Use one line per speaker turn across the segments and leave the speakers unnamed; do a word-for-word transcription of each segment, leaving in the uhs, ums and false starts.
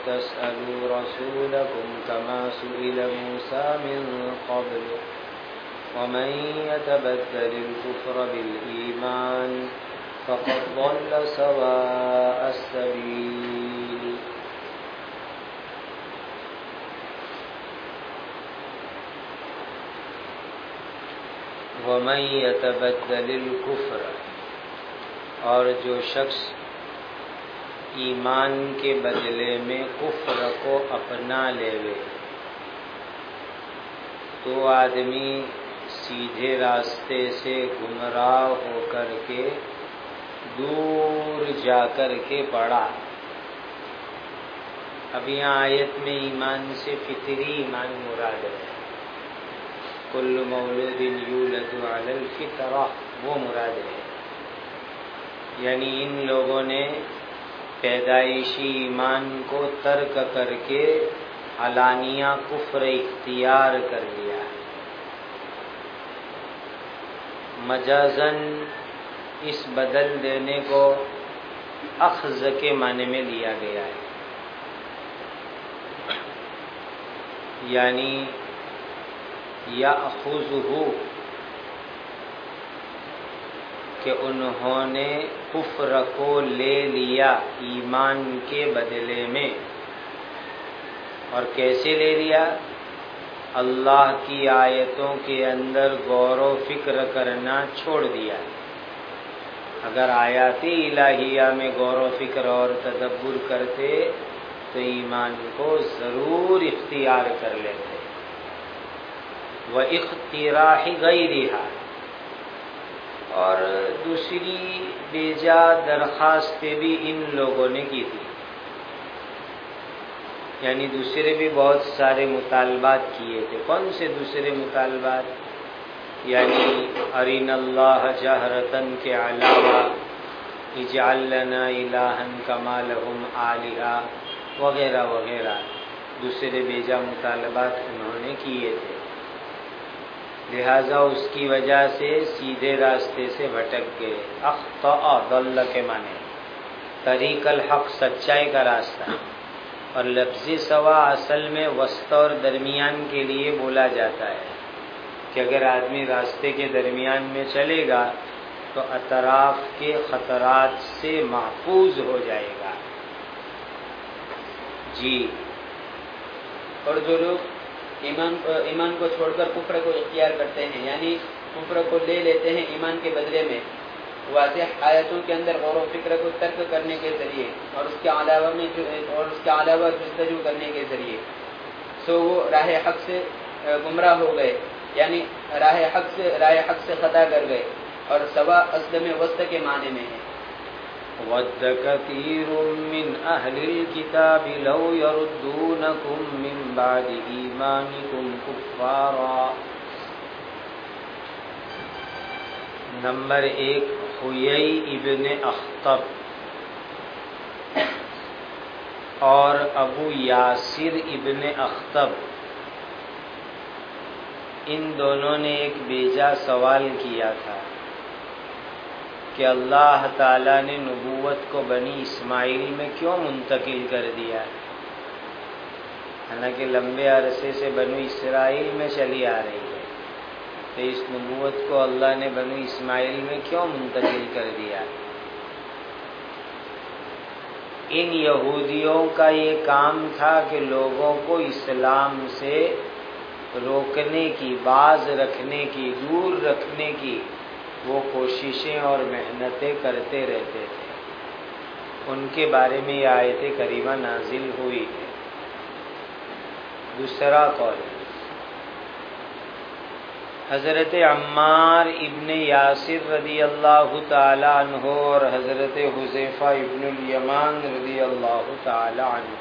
تسألوا رسولكم كما سئل موسى من قبل ومن يتبدل الكفر بالإيمان فقد ضل سواء السبيل. ومن يتبدل الكفر، اور جو شخص ایمان کے بدلے میں کفر کو اپنا لے وے، تو آدمی سیدھے راستے سے گمراہ ہو کر کے دور جا کر کے پڑا. اب یہاں آیت میں ایمان سے فطری ایمان مراد ہے. کل مولود یولد علی الفطرہ، وہ مراد ہے. یعنی ان لوگوں نے پیدائشی ایمان کو ترک کر کے علانیہ کفر اختیار کر لیا. مجازن اس بدل دینے کو اخذ کے معنی میں لیا گیا ہے، یعنی یاخذہ، کہ انہوں نے کفر کو لے لیا ایمان کے بدلے میں. اور کیسے لے لیا؟ اللہ کی آیتوں کے اندر غور و فکر کرنا چھوڑ دیا. اگر آیات الہیہ میں غور و فکر اور تدبر کرتے تو ایمان کو ضرور اختیار کر لیتے. وَاِخْتِرَاحِ غَيْرِهَا، اور دوسری بیجا درخواستیں بھی ان لوگوں نے کی تھی. یعنی دوسرے بھی بہت سارے مطالبات کیے تھے. کون سے دوسرے مطالبات؟ یعنی ارین اللہ جہرتن کے علاوہ اجعل لنا الہا کما لہم آلہہ وغیرہ وغیرہ دوسرے بیجا مطالبات انہوں نے کیے تھے. لہذا اس کی وجہ سے سیدھے راستے سے بھٹک گئے. اخطأ، ضل کے معنی طریق الحق، سچائی کا راستہ. اور لفظی سوا اصل میں وسط اور درمیان کے لیے بولا جاتا ہے کہ اگر آدمی راستے کے درمیان میں چلے گا تو اطراف کے خطرات سے محفوظ ہو جائے گا. جی.
اور جو لوگ ایمان ایمان کو چھوڑ کر کفر کو اختیار کرتے ہیں، یعنی کفر کو لے لیتے ہیں ایمان کے بدلے میں، واضح آیتوں کے اندر غور و فکر کو ترک کرنے کے ذریعے اور اس کے علاوہ میں اور اس کے علاوہ جستجو کرنے کے ذریعے سو وہ راہ حق سے گمراہ ہو گئے، یعنی راہ حق سے راہ حق سے خطا کر گئے. اور سوا اصل میں وسط کے معنی میں ہے.
وَدَّ كَثِيرٌ مِّنْ أَهْلِ الْكِتَابِ لَوْ يَرُدُّونَكُمْ مِّن بَعْدِ إِيمَانِكُمْ كُفَّارًا. نمبر ایک، حیی ابن اخطب اور ابو یاسر ابن اخطب، ان دونوں نے ایک بیجا سوال کیا تھا کہ اللہ تعالیٰ نے نبوت کو بنی اسماعیل میں کیوں منتقل کر دیا، حالانکہ لمبے عرصے سے بنو اسرائیل میں چلی آ رہی ہے، تو اس نبوت کو اللہ نے بنو اسماعیل میں کیوں منتقل کر دیا؟ ان یہودیوں کا یہ کام تھا کہ لوگوں کو اسلام سے روکنے کی، باز رکھنے کی، دور رکھنے کی وہ کوششیں اور محنتیں کرتے رہتے تھے. ان کے بارے میں یہ آیت کریمہ نازل ہوئی ہے. دوسرا قول، حضرت عمار ابن یاسر رضی اللہ تعالی عنہ اور حضرت حذیفہ ابن الیمان رضی اللہ تعالی عنہ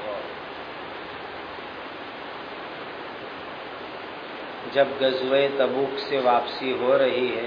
جب غزوہ تبوک سے واپسی ہو رہی ہے،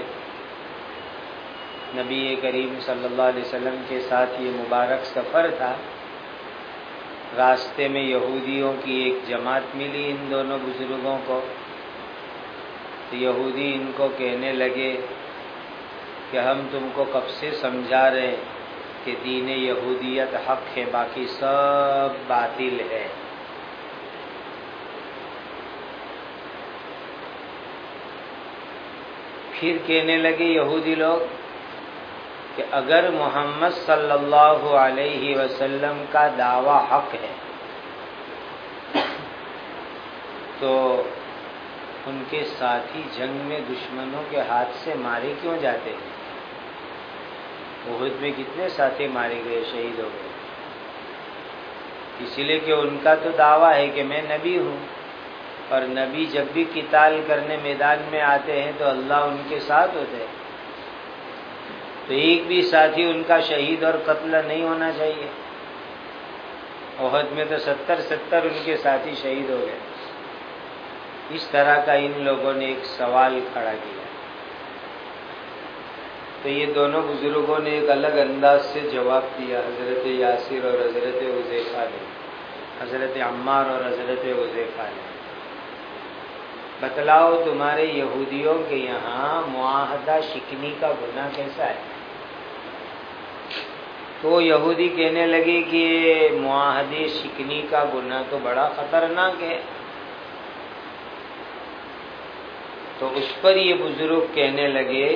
نبی کریم صلی اللہ علیہ وسلم کے ساتھ یہ مبارک سفر تھا. راستے میں یہودیوں کی ایک جماعت ملی ان دونوں بزرگوں کو. تو یہودی ان کو کہنے لگے کہ ہم تم کو کب سے سمجھا رہے ہیں کہ کہ دین یہودیت حق ہے، باقی سب باطل ہے۔ پھر کہنے لگے یہودی لوگ کہ اگر محمد صلی اللہ علیہ وسلم کا دعویٰ حق ہے تو ان کے ساتھی جنگ میں دشمنوں کے ہاتھ سے مارے کیوں جاتے ہیں؟ احد میں کتنے ساتھی مارے گئے، شہید ہو گئے، اس لیے کہ ان کا تو دعویٰ ہے کہ میں نبی ہوں، اور نبی جب بھی قتال کرنے میدان میں آتے ہیں تو اللہ ان کے ساتھ ہوتے ہیں، تو ایک بھی ساتھی ان کا شہید اور قتل نہیں ہونا چاہیے۔ احد میں تو ستر ستر ان کے ساتھی شہید ہو گئے۔ اس طرح کا ان لوگوں نے ایک سوال کھڑا کیا، تو یہ دونوں بزرگوں نے ایک الگ انداز سے جواب دیا، حضرت یاسر اور حضرت حذیفہ نے، حضرت عمار اور حضرت حذیفہ نے۔ بتلاؤ تمہارے یہودیوں کے یہاں معاہدہ شکنی کا گناہ کیسا ہے؟ تو یہودی کہنے لگے کہ معاہدے شکنی کا گناہ تو بڑا خطرناک ہے۔ تو اس پر یہ بزرگ کہنے لگے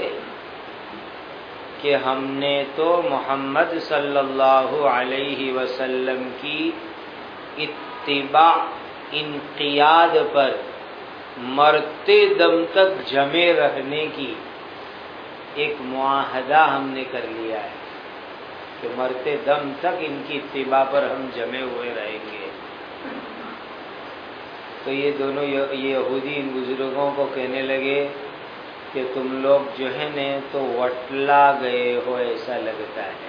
کہ ہم نے تو محمد صلی اللہ علیہ وسلم کی اتباع انقیاد پر مرتے دم تک جمے رہنے کی ایک معاہدہ ہم نے کر لیا ہے کہ مرتے دم تک ان کی اتباع پر ہم جمے ہوئے رہیں گے۔ تو یہ دونوں یہ یہودی ان بزرگوں کو کہنے لگے کہ تم لوگ جو ہے نا تو وٹلا گئے ہو ایسا لگتا ہے،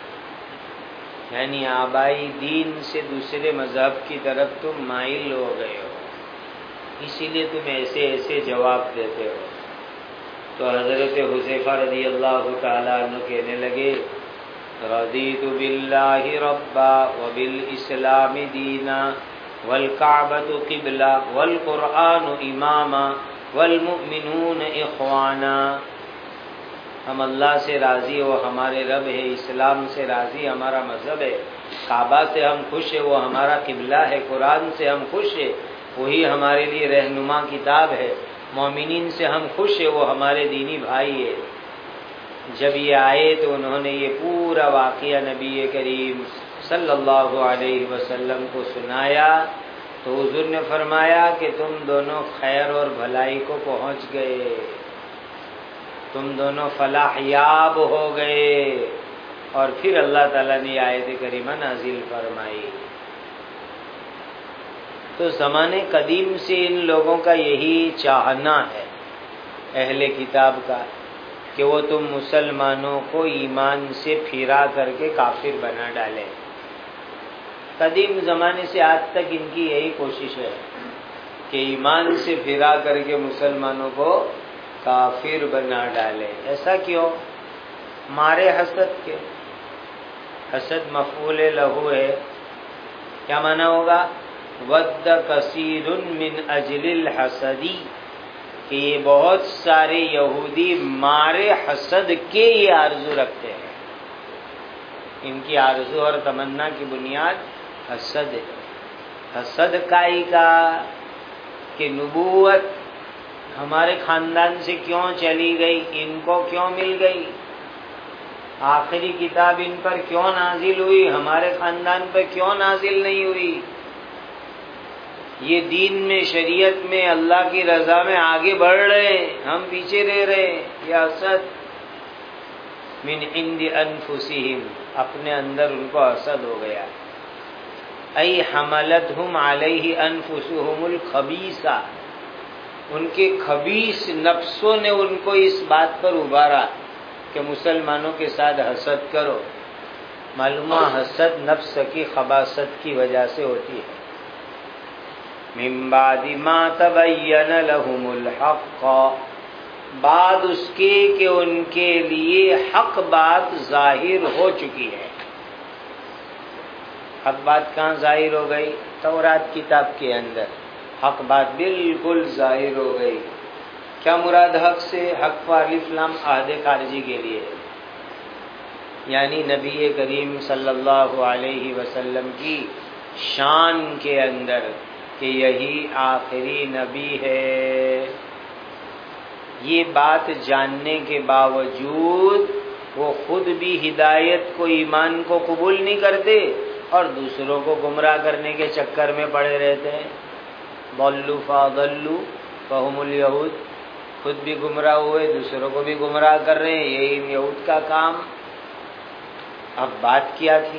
یعنی آبائی دین سے دوسرے مذہب کی طرف تم مائل ہو گئے ہو، اسی لیے تم ایسے ایسے جواب دیتے ہو۔ تو حضرت حذیفہ رضی اللہ تعالیٰ عنہ کہنے لگے رضیت باللہ ربا وبالاسلام دینا والکعبۃ قبلہ والقرآن اماما والمؤمنون اخوانا۔ ہم اللہ سے راضی، وہ ہمارے رب ہے، اسلام سے راضی ہمارا مذہب ہے، کعبہ سے ہم خوش ہے، وہ ہمارا قبلہ ہے، قرآن سے ہم خوش ہے، وہی ہمارے لیے رہنما کتاب ہے، مومنین سے ہم خوش ہے، وہ ہمارے دینی بھائی ہے۔ جب یہ آئے تو انہوں نے یہ پورا واقعہ نبی کریم صلی اللہ علیہ وسلم کو سنایا، تو حضور نے فرمایا کہ تم دونوں خیر اور بھلائی کو پہنچ گئے، تم دونوں فلاح یاب ہو گئے۔ اور پھر اللہ تعالیٰ نے آیت کریمہ نازل فرمائی۔ تو زمانے قدیم سے ان لوگوں کا یہی چاہنا ہے اہل کتاب کا کہ وہ تم مسلمانوں کو ایمان سے پھرا کر کے کافر بنا ڈالے۔ قدیم زمانے سے آج تک ان کی یہی کوشش ہے کہ ایمان سے پھرا کر کے مسلمانوں کو کافر بنا ڈالے۔ ایسا کیوں؟ مارے حسد کے۔ حسد مفعول لہو ہے، کیا معنی ہوگا؟ ود کثیر من اجل الحسدی، کہ یہ بہت سارے یہودی مارے حسد کے یہ آرزو رکھتے ہیں، ان کی آرزو اور تمنا کی بنیاد حسد ہے۔ حسد کائی کا کہ نبوت ہمارے خاندان سے کیوں چلی گئی، ان کو کیوں مل گئی، آخری کتاب ان پر کیوں نازل ہوئی، ہمارے خاندان پر کیوں نازل نہیں ہوئی، یہ دین میں شریعت میں اللہ کی رضا میں آگے بڑھ رہے ہیں، ہم پیچھے رہ رہے ہیں۔ یہ حسد من عند انفسہم، اپنے اندر ان کو حسد ہو گیا۔ ای حملتہم علیہ انفسہم الخبیثہ، ان کے خبیث نفسوں نے ان کو اس بات پر ابھارا کہ مسلمانوں کے ساتھ حسد کرو۔ معلومہ حسد نفس کی خباثت کی وجہ سے ہوتی ہے۔ من بعد ما تبین لهم الحق، بعد اس کے کہ ان کے لیے حق بات ظاہر ہو چکی ہے۔ حق بات کہاں ظاہر ہو گئی؟ تورات کتاب کے اندر حق بات بالکل ظاہر ہو گئی۔ کیا مراد حق سے؟ حق پر الف لام عہد خارجی کے لیے، یعنی نبی کریم صلی اللہ علیہ وسلم کی شان کے اندر کہ یہی آخری نبی ہے، یہ بات جاننے کے باوجود وہ خود بھی ہدایت کو، ایمان کو قبول نہیں کرتے اور دوسروں کو گمراہ کرنے کے چکر میں پڑے رہتے ہیں۔ ضلوا فاضلوا فهم الیہود، خود بھی گمراہ ہوئے، دوسروں کو بھی گمراہ کر رہے ہیں، یہی یہود کا کام۔ اب بات کیا تھی؟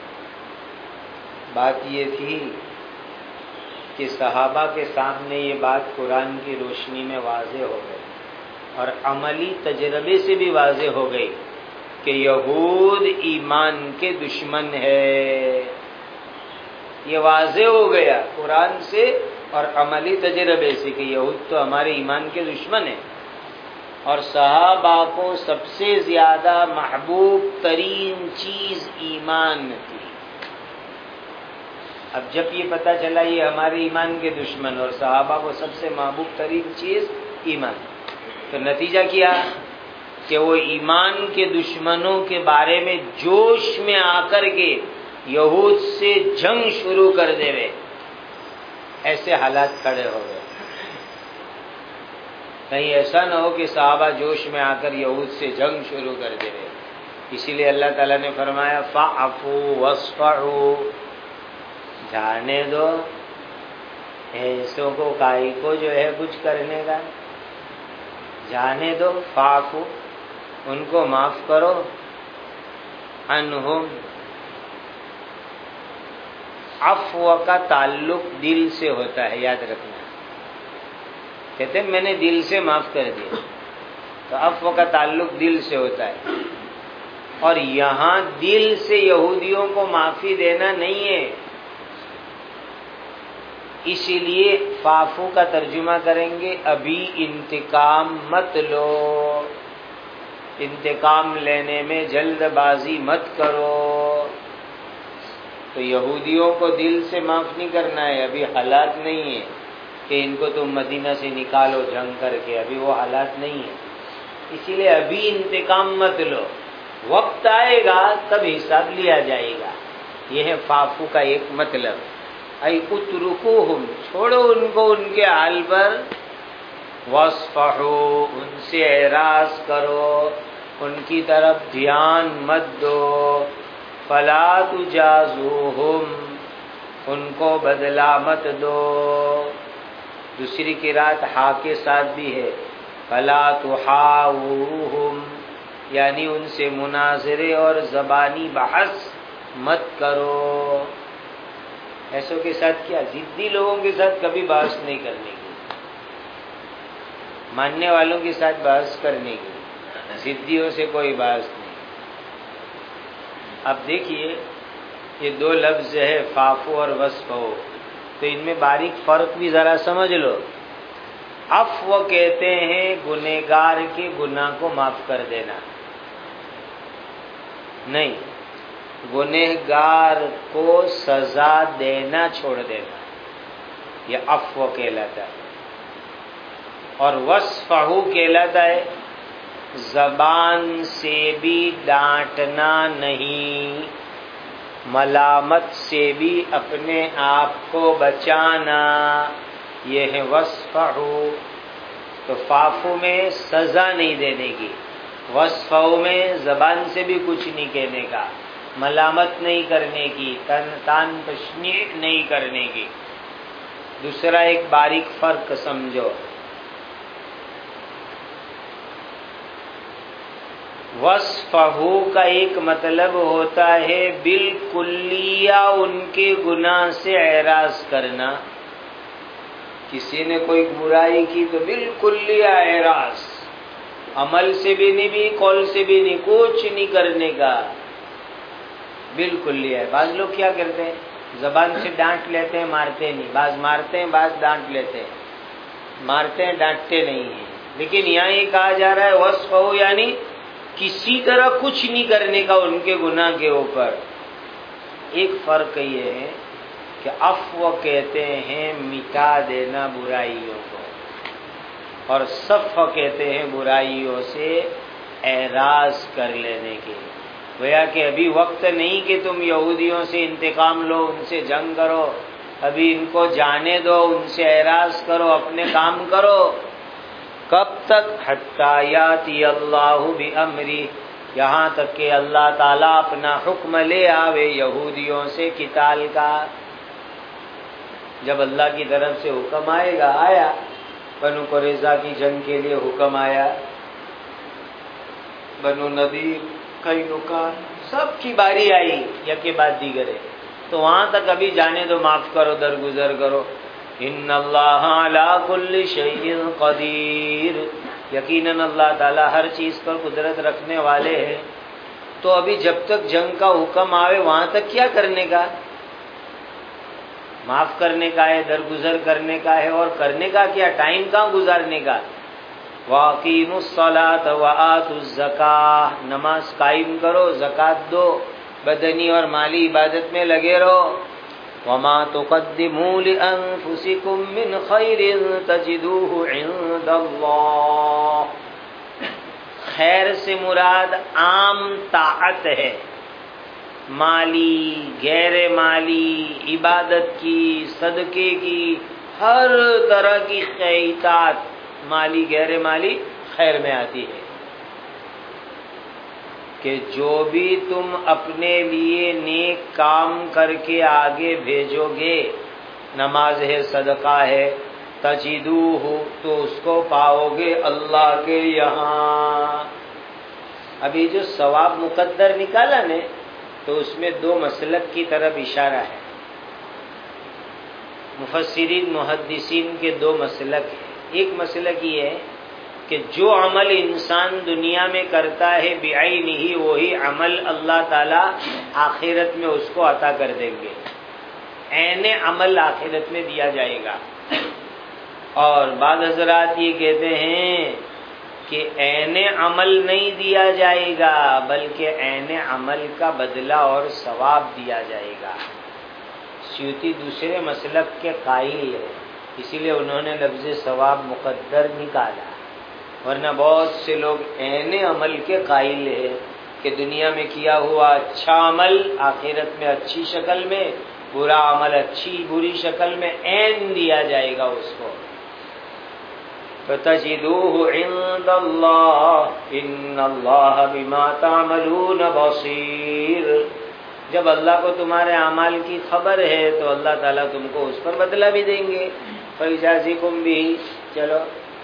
بات یہ تھی کہ صحابہ کے سامنے یہ بات قرآن کی روشنی میں واضح ہو گئی اور عملی تجربے سے بھی واضح ہو گئی کہ یہود ایمان کے دشمن ہے۔ یہ واضح ہو گیا قرآن سے اور عملی تجربے سے کہ یہود تو ہمارے ایمان کے دشمن ہیں، اور صحابہ کو سب سے زیادہ محبوب ترین چیز ایمان تھی۔ اب جب یہ پتہ چلا یہ ہمارے ایمان کے دشمن اور صحابہ کو سب سے محبوب ترین چیز ایمان، تو نتیجہ کیا کہ وہ ایمان کے دشمنوں کے بارے میں جوش میں آ کر کے یہود سے جنگ شروع کر دے رہے، ایسے حالات کھڑے ہو گئے۔ کہیں ایسا نہ ہو کہ صحابہ جوش میں آ کر یہود سے جنگ شروع کر دے رہے، اسی لیے اللہ تعالیٰ نے فرمایا فَاعْفُوا وَاصْفَحُوا، جانے دو ایسوں کو، کائی کو جو ہے کچھ کرنے کا، جانے دو، فَاعْفُوا، ان کو معاف کرو، عنہم، عفو کا تعلق دل سے ہوتا ہے، یاد رکھنا۔ کہتے ہیں میں نے دل سے معاف کر دیا، تو عفو کا تعلق دل سے ہوتا ہے، اور یہاں دل سے یہودیوں کو معافی دینا نہیں ہے، اسی لیے فافو کا ترجمہ کریں گے ابھی انتقام مت لو، انتقام لینے میں جلد بازی مت کرو۔ تو یہودیوں کو دل سے معاف نہیں کرنا ہے، ابھی حالات نہیں ہے کہ ان کو تم مدینہ سے نکالو جنگ کر کے، ابھی وہ حالات نہیں ہے، اسی لیے ابھی انتقام مت لو، وقت آئے گا تب حساب لیا جائے گا۔ یہ ہے فافو کا ایک مطلب، ای اترکوہم، چھوڑو ان کو ان کے حال پر، واصفحوا، ان سے اعراض کرو، ان کی طرف دھیان مت دو، فلا تجازوہم، ان کو بدلہ مت دو۔ دوسری قرات ہا کے ساتھ بھی ہے، فلا تحاوروہم، یعنی ان سے مناظرے اور زبانی بحث مت کرو۔ ایسوں کے ساتھ کیا، ضدی لوگوں کے ساتھ کبھی بحث نہیں کرنے کی، ماننے والوں کے ساتھ بحث کرنے کی، ضدیوں سے کوئی بحث نہیں۔ اب دیکھیے یہ دو لفظ ہے فافو اور وصفو، تو ان میں باریک فرق بھی ذرا سمجھ لو۔ عفو کہتے ہیں گنہگار کے گناہ کو معاف کر دینا، نہیں، گنہگار کو سزا دینا چھوڑ دینا، یہ عفو کہلاتا ہے۔ اور وصفحو کہلاتا ہے زبان سے بھی ڈانٹنا نہیں، ملامت سے بھی اپنے آپ کو بچانا، یہ ہے وصفحو۔ تو فافو میں سزا نہیں دینے کی، وصفحو میں زبان سے بھی کچھ نہیں کہنے کا، ملامت نہیں کرنے کی، تن تان تشنیع نہیں کرنے کی۔ دوسرا ایک باریک فرق سمجھو، وصفحو کا ایک مطلب ہوتا ہے بالکلیہ ان کے گناہ سے اعراض کرنا، کسی نے کوئی برائی کی تو بالکلیہ اعراض، عمل سے بھی نہیں بھی، قول سے بھی نہیں، کچھ نہیں کرنے کا، بالکل ہے۔ بعض لوگ کیا کرتے ہیں، زبان سے ڈانٹ لیتے ہیں، مارتے نہیں، بعض مارتے ہیں، بعض ڈانٹ لیتے ہیں، مارتے ہیں ڈانٹتے نہیں ہیں۔ لیکن یہاں یہ کہا جا رہا ہے وصفحو، یعنی کسی طرح کچھ نہیں کرنے کا ان کے گناہ کے اوپر۔ ایک فرق یہ ہے کہ عفو کہتے ہیں مٹا دینا برائیوں کو، اور صفح کہتے ہیں برائیوں سے اعراض کر لینے کے۔ گویا کہ ابھی وقت نہیں کہ تم یہودیوں سے انتقام لو، ان سے جنگ کرو، ابھی ان کو جانے دو، ان سے اعراض کرو، اپنے کام کرو۔ کب تک؟ حتی یاتی اللہ بامری، یہاں تک کہ اللہ تعالیٰ اپنا حکم لے آوے یہودیوں سے قتال کا۔ جب اللہ کی طرف سے حکم آئے گا، آیا بنو قریظہ کی جنگ کے لیے حکم آیا، بنو نذیر، قینقاع، سب کی باری آئی یکے بعد دیگرے، تو وہاں تک ابھی جانے دو، معاف کرو، درگزر کرو۔ ان اللہ علی کل شیء قدیر، یقیناً اللہ تعالیٰ ہر چیز پر قدرت رکھنے والے ہیں۔ تو ابھی جب تک جنگ کا حکم آوے وہاں تک کیا کرنے کا؟ معاف کرنے کا ہے، درگزر کرنے کا ہے، اور کرنے کا کیا؟ ٹائم کہاں گزارنے کا؟ وَأَقِيمُوا الصَّلَاةَ وَآتُوا الزَّكَاةَ، نماز قائم کرو، زکوٰۃ دو، بدنی اور مالی عبادت میں لگے رہو۔ وَمَا تُقَدِّمُوا لِأَنفُسِكُم مِّنْ خَيْرٍ تَجِدُوهُ عِندَ اللَّهِ، خیر سے مراد عام طاعت ہے، مالی، غیر مالی، عبادت کی، صدقے کی، ہر طرح کی اطاعت، مالی غیر مالی، خیر میں آتی ہے۔ کہ جو بھی تم اپنے لیے نیک کام کر کے آگے بھیجو گے، نماز ہے، صدقہ ہے، تجدوہ، تو اس کو پاؤ گے اللہ کے یہاں۔ ابھی جو ثواب مقدر نکالا نے، تو اس میں دو مسلک کی طرف اشارہ ہے۔ مفسرین محدثین کے دو مسلک ہیں۔ ایک مسلک یہ ہے کہ جو عمل انسان دنیا میں کرتا ہے بعینہ، وہی عمل اللہ تعالیٰ آخرت میں اس کو عطا کر دیں گے، عین عمل آخرت میں دیا جائے گا۔ اور بعض حضرات یہ کہتے ہیں کہ عین عمل نہیں دیا جائے گا، بلکہ عین عمل کا بدلہ اور ثواب دیا جائے گا۔ سیوطی دوسرے مسلک کے قائل ہے، اسی لیے انہوں نے لفظ ثواب مقدر نکالا، ورنہ بہت سے لوگ عین عمل کے قائل ہیں کہ دنیا میں کیا ہوا اچھا عمل آخرت میں اچھی شکل میں، برا عمل اچھی بری شکل میں عین دیا جائے گا اس کو۔ فَتَجِدُوهُ عِندَ اللَّهِ إِنَّ اللَّهَ بِمَا تَعْمَلُونَ بَصِيرٌ، جب اللہ کو تمہارے اعمال کی خبر ہے تو اللہ تعالیٰ تم کو اس پر بدلہ بھی دیں گے۔ فَيُجَازِكُم بِهِ، چلو۔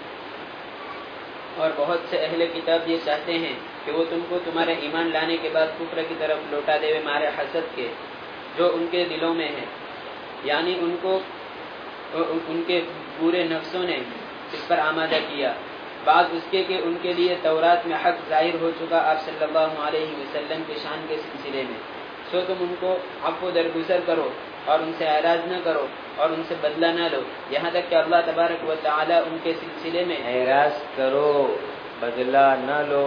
اور بہت سے اہل کتاب یہ چاہتے ہیں کہ وہ تم کو تمہارے ایمان لانے کے بعد کفر کی طرف لوٹا دے مارے حسد کے جو ان کے دلوں میں ہے، یعنی ان کو ان کے برے نفسوں نے اس پر آمادہ کیا، بعد اس کے کہ ان کے لیے تورات میں حق ظاہر ہو چکا آپ صلی اللہ علیہ وسلم کے شان کے سلسلے میں، سو تم ان کو عفو درگزر کرو اور ان سے اعراض نہ کرو اور ان سے بدلہ نہ لو، یہاں تک کہ اللہ تبارک و تعالی ان کے سلسلے میں
اعراض کرو، بدلہ نہ لو،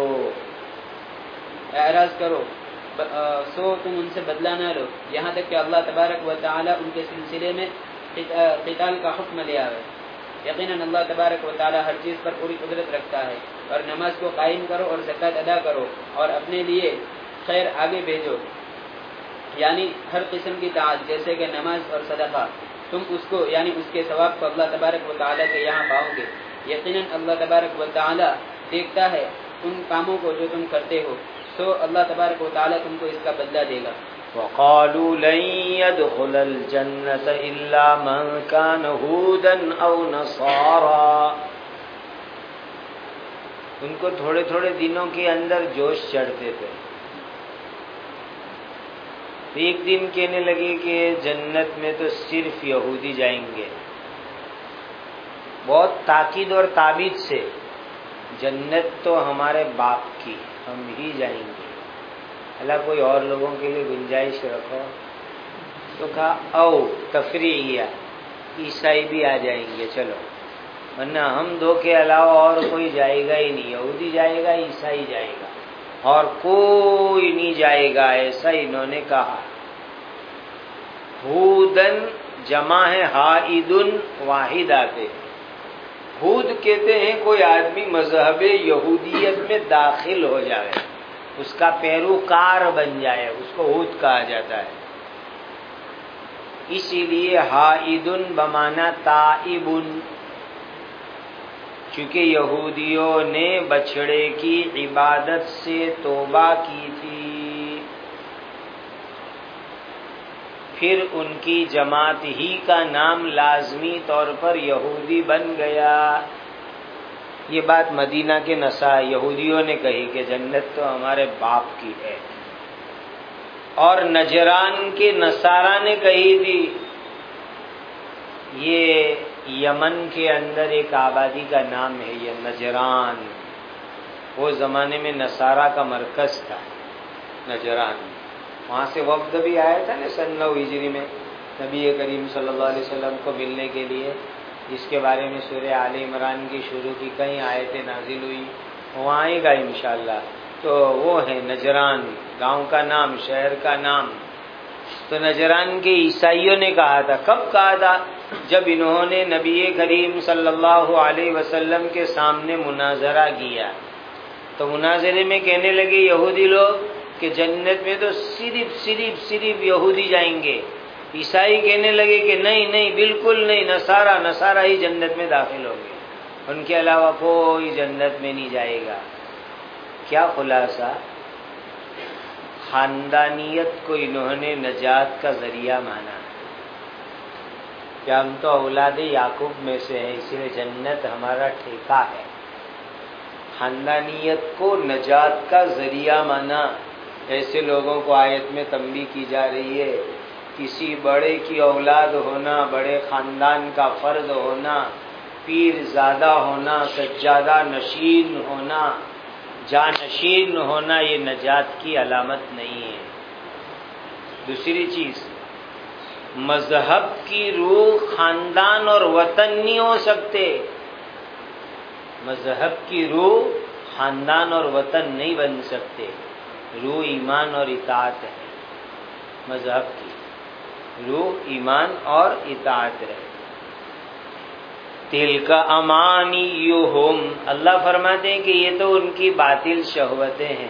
اعراض کرو سو تم ان سے بدلہ نہ لو، یہاں تک کہ اللہ تبارک و تعالی ان کے سلسلے میں قتال کا حکم لے آئے۔ یقیناً اللہ تبارک و تعالی ہر چیز پر پوری قدرت رکھتا ہے۔ اور نماز کو قائم کرو اور زکوٰۃ ادا کرو اور اپنے لیے خیر آگے بھیجو، یعنی ہر قسم کی طاعت جیسے کہ نماز اور صدقہ، تم اس کو یعنی اس کے ثواب کو اللہ تبارک و تعالی کے یہاں پاؤ گے۔ یقیناً اللہ تبارک و تعالی دیکھتا ہے ان کاموں کو جو تم کرتے ہو، تو اللہ تبارک و تعالی تم کو اس کا بدلہ دے گا۔
وَقَالُوا لَن يَدْخُلَ الْجَنَّةَ إِلَّا مَنْ كَانَ هُودًا أَوْ نَصَارَىٰ، ان کو تھوڑے تھوڑے دنوں کے اندر جوش چڑھتے تھے، ایک دن کہنے لگے کہ جنت میں تو صرف یہودی جائیں گے، بہت تاکید اور تابید سے، جنت تو ہمارے باپ کی، ہم ہی جائیں گے، اللہ کوئی اور لوگوں کے لیے گنجائش رکھو۔ تو کہا او تفریعیہ، عیسائی بھی آ جائیں گے چلو، ورنہ ہم دو کے علاوہ اور کوئی جائے گا ہی نہیں، یہودی جائے گا، عیسائی جائے گا، اور کوئی نہیں جائے گا، ایسا انہوں نے کہا۔ ہودن جمع ہے حائدن، واحد آتے ہیں۔ ہود کہتے ہیں کوئی آدمی مذہب یہودیت میں داخل ہو جائے، اس کا پیروکار بن جائے، اس کو ہود کہا جاتا ہے۔ اسی لیے حائدن بمانا تائبن، چونکہ یہودیوں نے بچڑے کی عبادت سے توبہ کی تھی، پھر ان کی جماعت ہی کا نام لازمی طور پر یہودی بن گیا۔ یہ بات مدینہ کے نصارا یہودیوں نے کہی کہ جنت تو ہمارے باپ کی ہے، اور نجران کے نصارا نے کہی تھی۔ یہ یمن کے اندر ایک آبادی کا نام ہے یہ نجران، وہ زمانے میں نصارا کا مرکز تھا نجران، وہاں سے وفد بھی آیا تھا نا سن نو ہجری میں نبی کریم صلی اللہ علیہ وسلم کو ملنے کے لیے، جس کے بارے میں سورہ آل عمران کی شروع کی کئی آیتیں نازل ہوئی، وہاں آئے گا انشاءاللہ۔ تو وہ ہے نجران، گاؤں کا نام، شہر کا نام۔ تو نجران کے عیسائیوں نے کہا تھا، کب کہا تھا؟ جب انہوں نے نبی کریم صلی اللہ علیہ وسلم کے سامنے مناظرہ کیا، تو مناظرے میں کہنے لگے یہودی لوگ کہ جنت میں تو صرف صرف صرف یہودی جائیں گے، عیسائی کہنے لگے کہ نہیں نہیں بالکل نہیں، نصارہ نصارہ ہی جنت میں داخل ہوں گے، ان کے علاوہ کوئی جنت میں نہیں جائے گا۔ کیا خلاصہ؟ خاندانیت کو انہوں نے نجات کا ذریعہ مانا کہ ہم تو اولاد یعقوب میں سے ہیں، اس لیے جنت ہمارا ٹھیکہ ہے۔ خاندانیت کو نجات کا ذریعہ مانا، ایسے لوگوں کو آیت میں تنبیہ کی جا رہی ہے۔ کسی بڑے کی اولاد ہونا، بڑے خاندان کا فرد ہونا، پیر زادہ ہونا، سجادہ نشین ہونا، جانشین ہونا، یہ نجات کی علامت نہیں ہے۔ دوسری چیز، مذہب کی روح خاندان اور وطن نہیں ہو سکتے، مذہب کی روح خاندان اور وطن نہیں بن سکتے، روح ایمان اور اطاعت ہے، مذہب کی روح ایمان اور اطاعت ہے۔ تلک امانیہم، اللہ فرماتے ہیں کہ یہ تو ان کی باطل شہوتیں ہیں،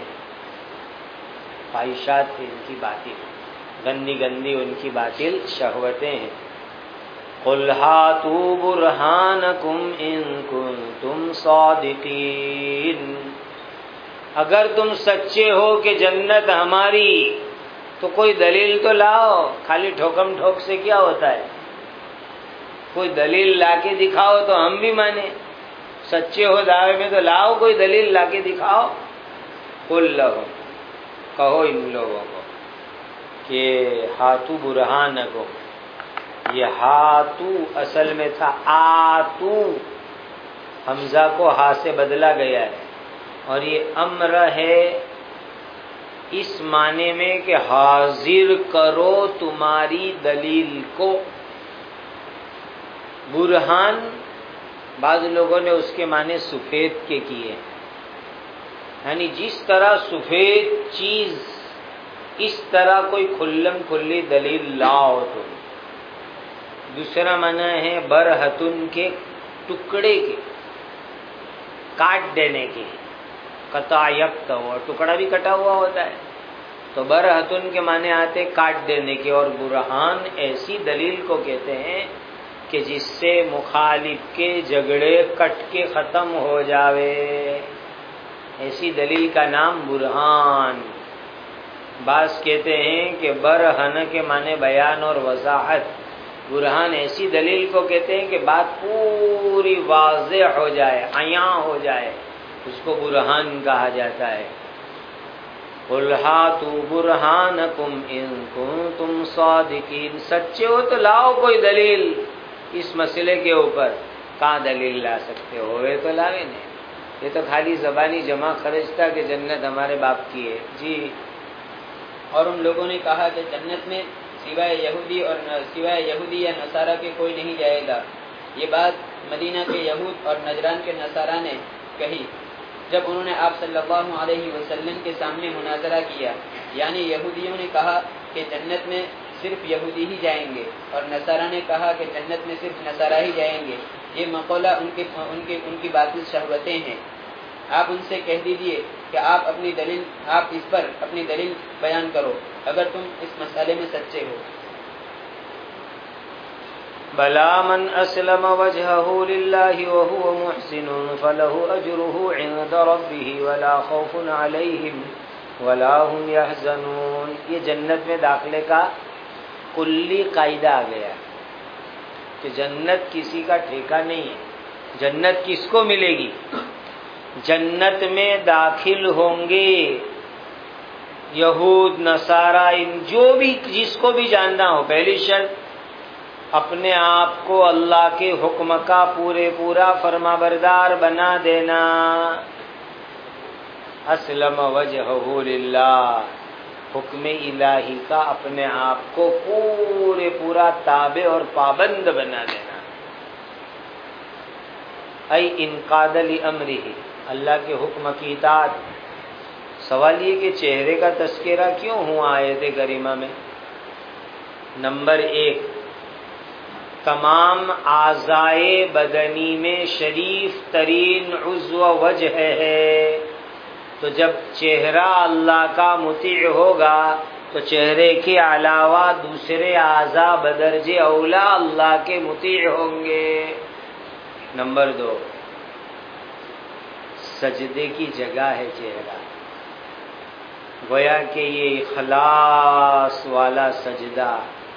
خواہشات ہیں ان کی باطل، گندی گندی ان کی باطل شہوتیں ہیں۔ قل ہاتوا برہانکم ان کنتم صادقین، اگر تم سچے ہو کہ جنت ہماری تو کوئی دلیل تو لاؤ، خالی ٹھوکم ٹھوک سے کیا ہوتا ہے؟ کوئی دلیل لا کے دکھاؤ تو ہم بھی مانیں، سچے ہو دعوے میں تو لاؤ، کوئی دلیل لا کے دکھاؤ۔ قل لہم، کہو ان لوگوں کو کہ ہاتو برہانکم، یہ ہاتو اصل میں تھا آتو، حمزہ کو ہا سے بدلا گیا ہے، اور یہ امر ہے اس معنی میں کہ حاضر کرو تمہاری دلیل کو۔ برہان بعض لوگوں نے اس کے معنی سفید کے کیے، یعنی جس طرح سفید چیز اس طرح کوئی کھلم کھلی دلیل لاؤ تم۔ دوسرا معنی ہے برہتن کے ٹکڑے کے، کاٹ دینے کے، قطع یکت ہوا، ٹکڑا بھی کٹا ہوا ہوتا ہے، تو برہتن کے معنی آتے کاٹ دینے کے، اور برہان ایسی دلیل کو کہتے ہیں کہ جس سے مخالف کے جھگڑے کٹ کے ختم ہو جاوے، ایسی دلیل کا نام برہان۔ بعض کہتے ہیں کہ برہن کے معنی بیان اور وضاحت، برہان ایسی دلیل کو کہتے ہیں کہ بات پوری واضح ہو جائے، عیاں ہو جائے، اس کو برہان کہا جاتا ہے۔ قل ہاتوا برہانکم ان کنتم صادقین، سچے ہو تو لاؤ کوئی دلیل اس مسئلے کے اوپر۔ کہاں دلیل لا سکتے ہو؟ ہوئے تو لاوے نہیں، یہ تو خالی زبانی جمع خرچ تھا کہ جنت ہمارے باپ کی ہے جی۔
اور ان لوگوں نے کہا کہ جنت میں سوائے یہودی اور سوائے یہودی یا نصارہ کے کوئی نہیں جائے گا۔ یہ بات مدینہ کے یہود اور نجران کے نصارہ نے کہی جب انہوں نے آپ صلی اللہ علیہ وسلم کے سامنے مناظرہ کیا، یعنی یہودیوں نے کہا کہ جنت میں صرف یہودی ہی جائیں گے، اور نصارہ نے کہا کہ جنت میں صرف نصارہ ہی جائیں گے۔ یہ مقولہ ان کے ان کے ان کی باطل شہوتیں ہیں۔ آپ ان سے کہہ دیجئے کہ آپ اپنی دلیل آپ اس پر اپنی دلیل بیان کرو اگر تم اس مسئلے میں سچے ہو۔
بلا من اسلم وجهه لله وهو محسن فله اجره عند ربه ولا خوف عليهم ولا هم يحزنون۔ یہ جنت میں داخلے کا کلی قاعدہ آ گیا کہ جنت کسی کا ٹھیکہ نہیں ہے۔ جنت کس کو ملے گی؟ جنت میں داخل ہوں گے یہود نصارہ، ان جو بھی جس کو بھی جاننا ہو، پہلی شرط اپنے آپ کو اللہ کے حکم کا پورے پورا فرما بردار بنا دینا۔ اسلم وجہہ للہ، حکم الہی کا اپنے آپ کو پورے پورا تابع اور پابند بنا دینا۔ ای انقاد لامرہ، اللہ کے حکم کی اطاعت۔ سوال یہ کہ چہرے کا تذکرہ کیوں ہوا آیت کریمہ میں؟ نمبر ایک، تمام اعضائے بدنی میں شریف ترین عضو وجہ ہے، تو جب چہرہ اللہ کا مطیع ہوگا تو چہرے کے علاوہ دوسرے اعضاء بدرجہ اولا اللہ کے مطیع ہوں گے۔ نمبر دو، سجدے کی جگہ ہے چہرہ، گویا کہ یہ اخلاص والا سجدہ،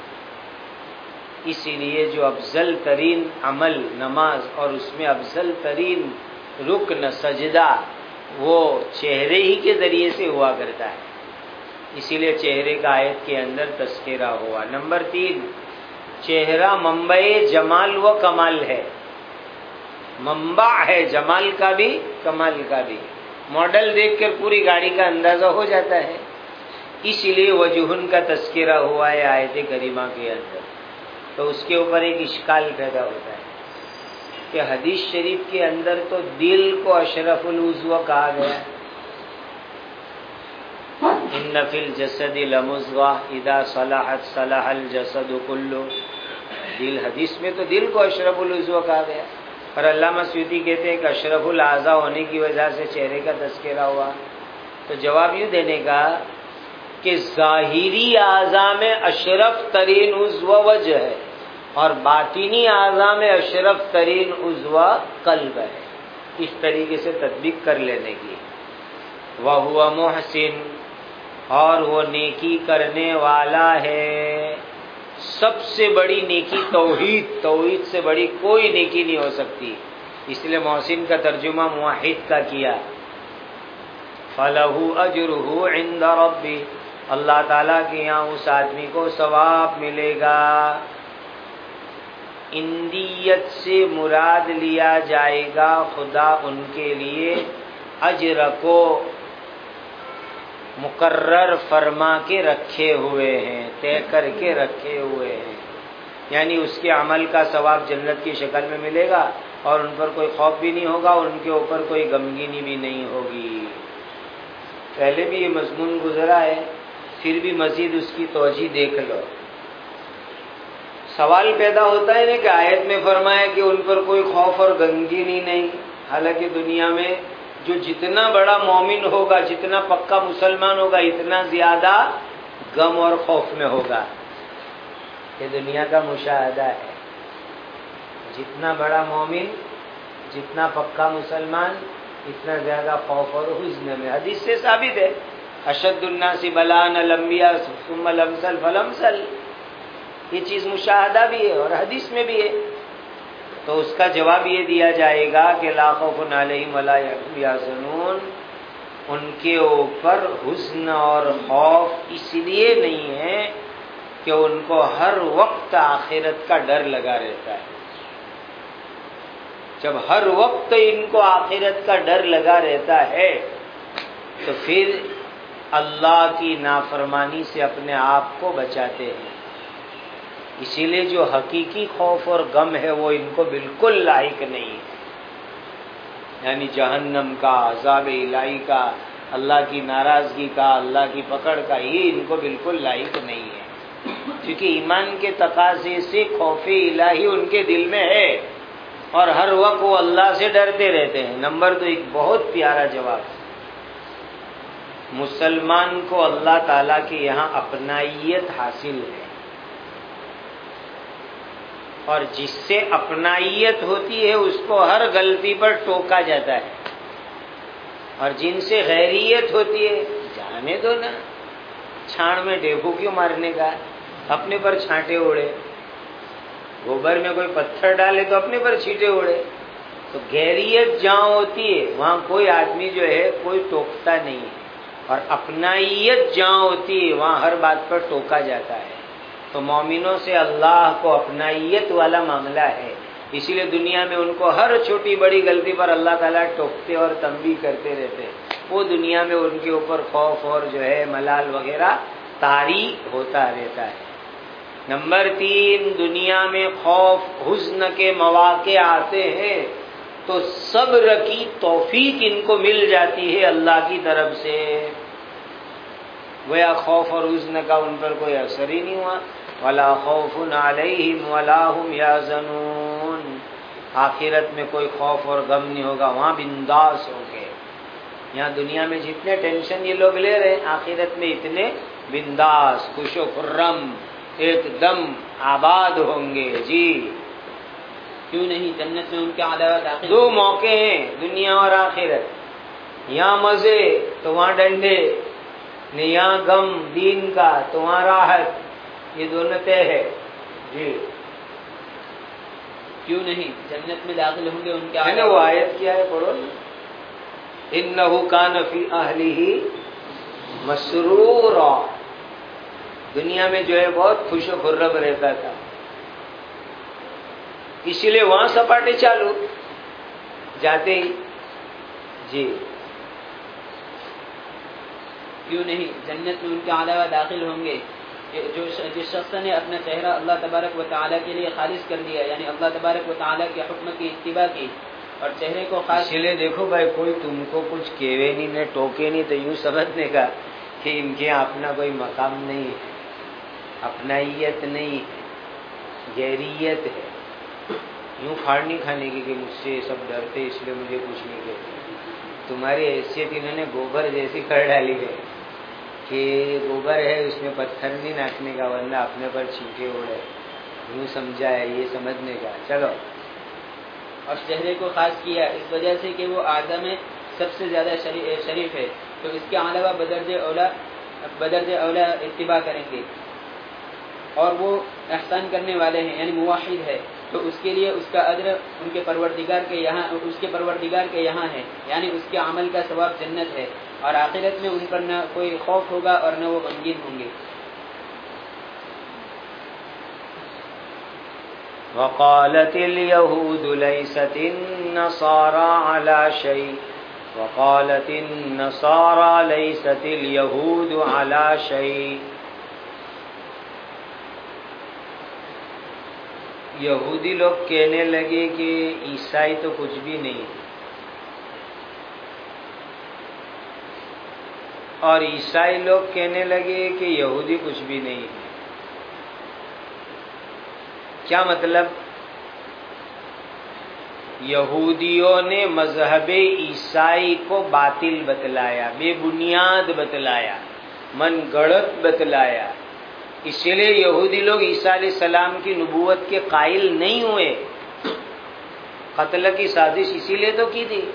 اسی لیے جو افضل ترین عمل نماز اور اس میں افضل ترین رکن سجدہ وہ چہرے ہی کے ذریعے سے ہوا کرتا ہے، اسی لیے چہرے کا آیت کے اندر تذکرہ ہوا۔ نمبر تین، چہرہ منبع جمال و کمال ہے، منبع ہے جمال کا بھی کمال کا بھی، ماڈل دیکھ کر پوری گاڑی کا اندازہ ہو جاتا ہے، اسی لیے وجہن کا تذکرہ ہوا ہے آیت کریمہ کے اندر۔ تو اس کے اوپر ایک اشکال پیدا ہوتا ہے کہ حدیث شریف کے اندر تو دل کو اشرف العضو کہا گیا ہے، ان فی الجسد لمضغہ اذا صلحت صلح الجسد کلہ، دل حدیث میں تو دل کو اشرف العضو کہا گیا، اور علامہ سیوطی کہتے ہیں کہ اشرف الاعضاء ہونے کی وجہ سے چہرے کا تذکرہ ہوا۔ تو جواب یوں دینے کا کہ ظاہری اعضاء میں اشرف ترین عضو وجہ ہے اور باطنی اعضاء میں اشرف ترین عضو قلب ہے، اس طریقے سے تطبیق کر لینے کی۔ وَهُوَ مُحْسِن، اور وہ نیکی کرنے والا ہے۔ سب سے بڑی نیکی توحید، توحید سے بڑی کوئی نیکی نہیں ہو سکتی، اس لیے محسن کا ترجمہ موحد کا کیا۔ فَلَهُ أَجْرُهُ عِنْدَ رَبِّهِ، اللہ تعالیٰ کے یہاں اس آدمی کو ثواب ملے گا۔ اندیت سے مراد لیا جائے گا خدا ان کے لیے اجر کو مقرر فرما کے رکھے ہوئے ہیں، طے کر کے رکھے ہوئے ہیں، یعنی اس کے عمل کا ثواب جنت کی شکل میں ملے گا اور ان پر کوئی خوف بھی نہیں ہوگا، اور ان کے اوپر کوئی غمگینی بھی نہیں ہوگی۔ پہلے بھی یہ مضمون گزرا ہے، پھر بھی مزید اس کی توجیہ دیکھ لو۔ سوال پیدا ہوتا ہے نا کہ آیت میں فرمایا کہ ان پر کوئی خوف اور غمگینی نہیں، حالانکہ دنیا میں جو جتنا بڑا مومن ہوگا، جتنا پکا مسلمان ہوگا، اتنا زیادہ غم اور خوف میں ہوگا۔ یہ دنیا کا مشاہدہ ہے، جتنا بڑا مومن، جتنا پکا مسلمان، اتنا زیادہ خوف اور حزن میں۔ حدیث سے ثابت ہے، اشد الناس بلاء الانبیاء ثم الامثل فالامثل، یہ چیز مشاہدہ بھی ہے اور حدیث میں بھی ہے۔ تو اس کا جواب یہ دیا جائے گا کہ لا خوف علیہم ولا هم یحزنون، ان کے اوپر حزن اور خوف اس لیے نہیں ہے کہ ان کو ہر وقت آخرت کا ڈر لگا رہتا ہے۔ جب ہر وقت ان کو آخرت کا ڈر لگا رہتا ہے تو پھر اللہ کی نافرمانی سے اپنے آپ کو بچاتے ہیں۔ اسی لیے جو حقیقی خوف اور غم ہے وہ ان کو بالکل لاحق نہیں ہے، یعنی جہنم کا، عذاب الہی کا، اللہ کی ناراضگی کا، اللہ کی پکڑ کا، یہ ان کو بالکل لاحق نہیں ہے، کیونکہ ایمان کے تقاضے سے خوف الہی ان کے دل میں ہے۔ اور ہر وقت وہ اللہ سے ڈرتے رہتے ہیں. نمبر دو، ایک بہت پیارا جواب. مسلمان کو اللہ تعالیٰ کے یہاں اپنائیت حاصل ہے، اور جس سے اپنائیت ہوتی ہے اس کو ہر غلطی پر ٹوکا جاتا ہے، اور جن سے غیریت ہوتی ہے جانے دو نا، چھان میں ڈیبو کیوں مارنے کا، اپنے پر چھانٹے اڑے. گوبر میں کوئی پتھر ڈالے تو اپنے پر چھینٹے اڑے. تو غیریت جہاں ہوتی ہے وہاں کوئی آدمی جو ہے کوئی ٹوکتا نہیں ہے، اور اپنائیت جہاں ہوتی ہے وہاں ہر بات پر ٹوکا جاتا ہے. تو مومنوں سے اللہ کو اپنائیت والا معاملہ ہے، اسی لیے دنیا میں ان کو ہر چھوٹی بڑی غلطی پر اللہ تعالیٰ ٹوکتے اور تنبیہ کرتے رہتے ہیں. وہ دنیا میں ان کے اوپر خوف اور جو ہے ملال وغیرہ طاری ہوتا رہتا ہے. نمبر تین، دنیا میں خوف حزن کے مواقع آتے ہیں تو صبر کی توفیق ان کو مل جاتی ہے اللہ کی طرف سے. گویا خوف اور حزن کا ان پر کوئی اثر ہی نہیں ہوا. وَلَا خَوْفٌ عَلَيْهِمْ وَلَا هُمْ يَحْزَنُونَ. آخرت میں کوئی خوف اور غم نہیں ہوگا، وہاں بنداس ہو گئے. یہاں دنیا میں جتنے ٹینشن یہ لوگ لے رہے ہیں، آخرت میں اتنے بنداس خوش و خرم ایک دم آباد ہوں گے. جی
کیوں نہیں جنت میں ان کے علاوہ داخل.
دو موقع ہیں دنیا اور آخرت، یہاں مزے تو وہاں ڈنڈے، یہاں غم دین کا تو وہاں راحت، یہ دونوں طے ہے. جی
کیوں نہیں جنت میں داخل ہوں گے ان کے
ہے نا. وہ آیت کیا ہے پڑھو. انہ کان فی اہلہ مسرورا. دنیا میں جو ہے بہت خوش و خرم رہتا تھا، اسی لیے وہاں سپاٹے چالو جاتے ہی. جی
کیوں نہیں جنت میں ان کے علاوہ داخل ہوں گے جو جس شخص نے اپنا چہرہ اللہ تبارک و تعالیٰ کے لیے خالص کر دیا، یعنی اللہ تبارک و تعالیٰ کے حکم کی اتباع کی اور چہرے کو خاص.
اسی لیے دیکھو بھائی، کوئی تم کو کچھ کہوے نہیں نہ ٹوکے نہیں تو یوں سمجھنے کا کہ ان کے اپنا کوئی مقام نہیں ہے، اپنائیت نہیں ہے، غیریت ہے. یوں پھاڑ نہیں کھانے کی کہ مجھ سے سب ڈرتے اس لیے مجھے کچھ نہیں کہتے. تمہاری حیثیت انہوں نے گوبر جیسی کر ڈالی ہے کہ گوبر ہے اس میں پتھر نہیں ناکنے کا ورنہ اپنے پر چھینٹے اڑے. یوں سمجھا ہے یہ سمجھنے کا. چلو.
اور چہرے کو خاص کیا اس وجہ سے کہ وہ اعظم میں سب سے زیادہ شریف ہے، تو اس کے علاوہ بدرجہ اولا بدرجہ اولا اتباع کریں گے. اور وہ احسان کرنے والے ہیں یعنی موحد ہے، تو اس کے لیے اس کا اجر ان کے پروردگار کے یہاں اس کے پروردگار کے یہاں ہے، یعنی اس کے عمل کا ثواب جنت ہے. اور آخرت میں ان پر نہ کوئی خوف ہوگا اور نہ وہ غمگین ہوں گے.
وقالت اليهود ليست النصارى على شيء وقالت النصارى ليست اليهود على شيء. یہودی لوگ کہنے لگے کہ عیسائی تو کچھ بھی نہیں، اور عیسائی لوگ کہنے لگے کہ یہودی کچھ بھی نہیں ہے. کیا مطلب؟ یہودیوں نے مذہب عیسائی کو باطل بتلایا، بے بنیاد بتلایا، من گڑت بتلایا. اسی لیے یہودی لوگ عیسیٰ علیہ السلام کی نبوت کے قائل نہیں ہوئے. قتل کی سازش اسی لیے تو کی تھی.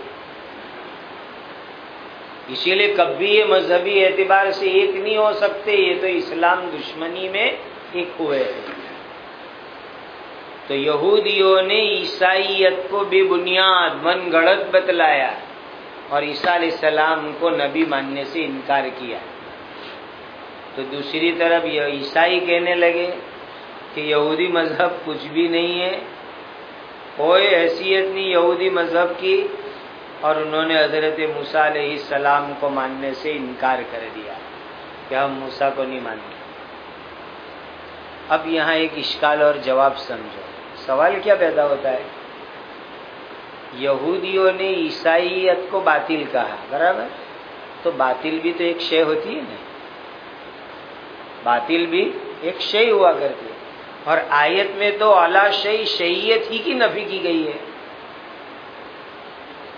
اسی لیے کبھی یہ مذہبی اعتبار سے ایک نہیں ہو سکتے، یہ تو اسلام دشمنی میں ایک ہوئے. تو یہودیوں نے عیسائیت کو بے بنیاد من گڑت بتلایا اور عیسیٰ علیہ السلام کو نبی ماننے سے انکار کیا. تو دوسری طرف یہ عیسائی کہنے لگے کہ یہودی مذہب کچھ بھی نہیں ہے، کوئی حیثیت نہیں یہودی مذہب کی، اور انہوں نے حضرت موسیٰ علیہ السلام کو ماننے سے انکار کر دیا کہ ہم موسیٰ کو نہیں مانتے. اب یہاں ایک اشکال اور جواب سمجھو. سوال کیا پیدا ہوتا ہے؟ یہودیوں نے عیسائیت کو باطل کہا، برابر؟ تو باطل بھی تو ایک شے ہوتی ہے نا، باطل بھی ایک شے ہوا کرتی ہے. اور آیت میں تو اعلیٰ شے شیعیت ہی کی نفی کی گئی ہے.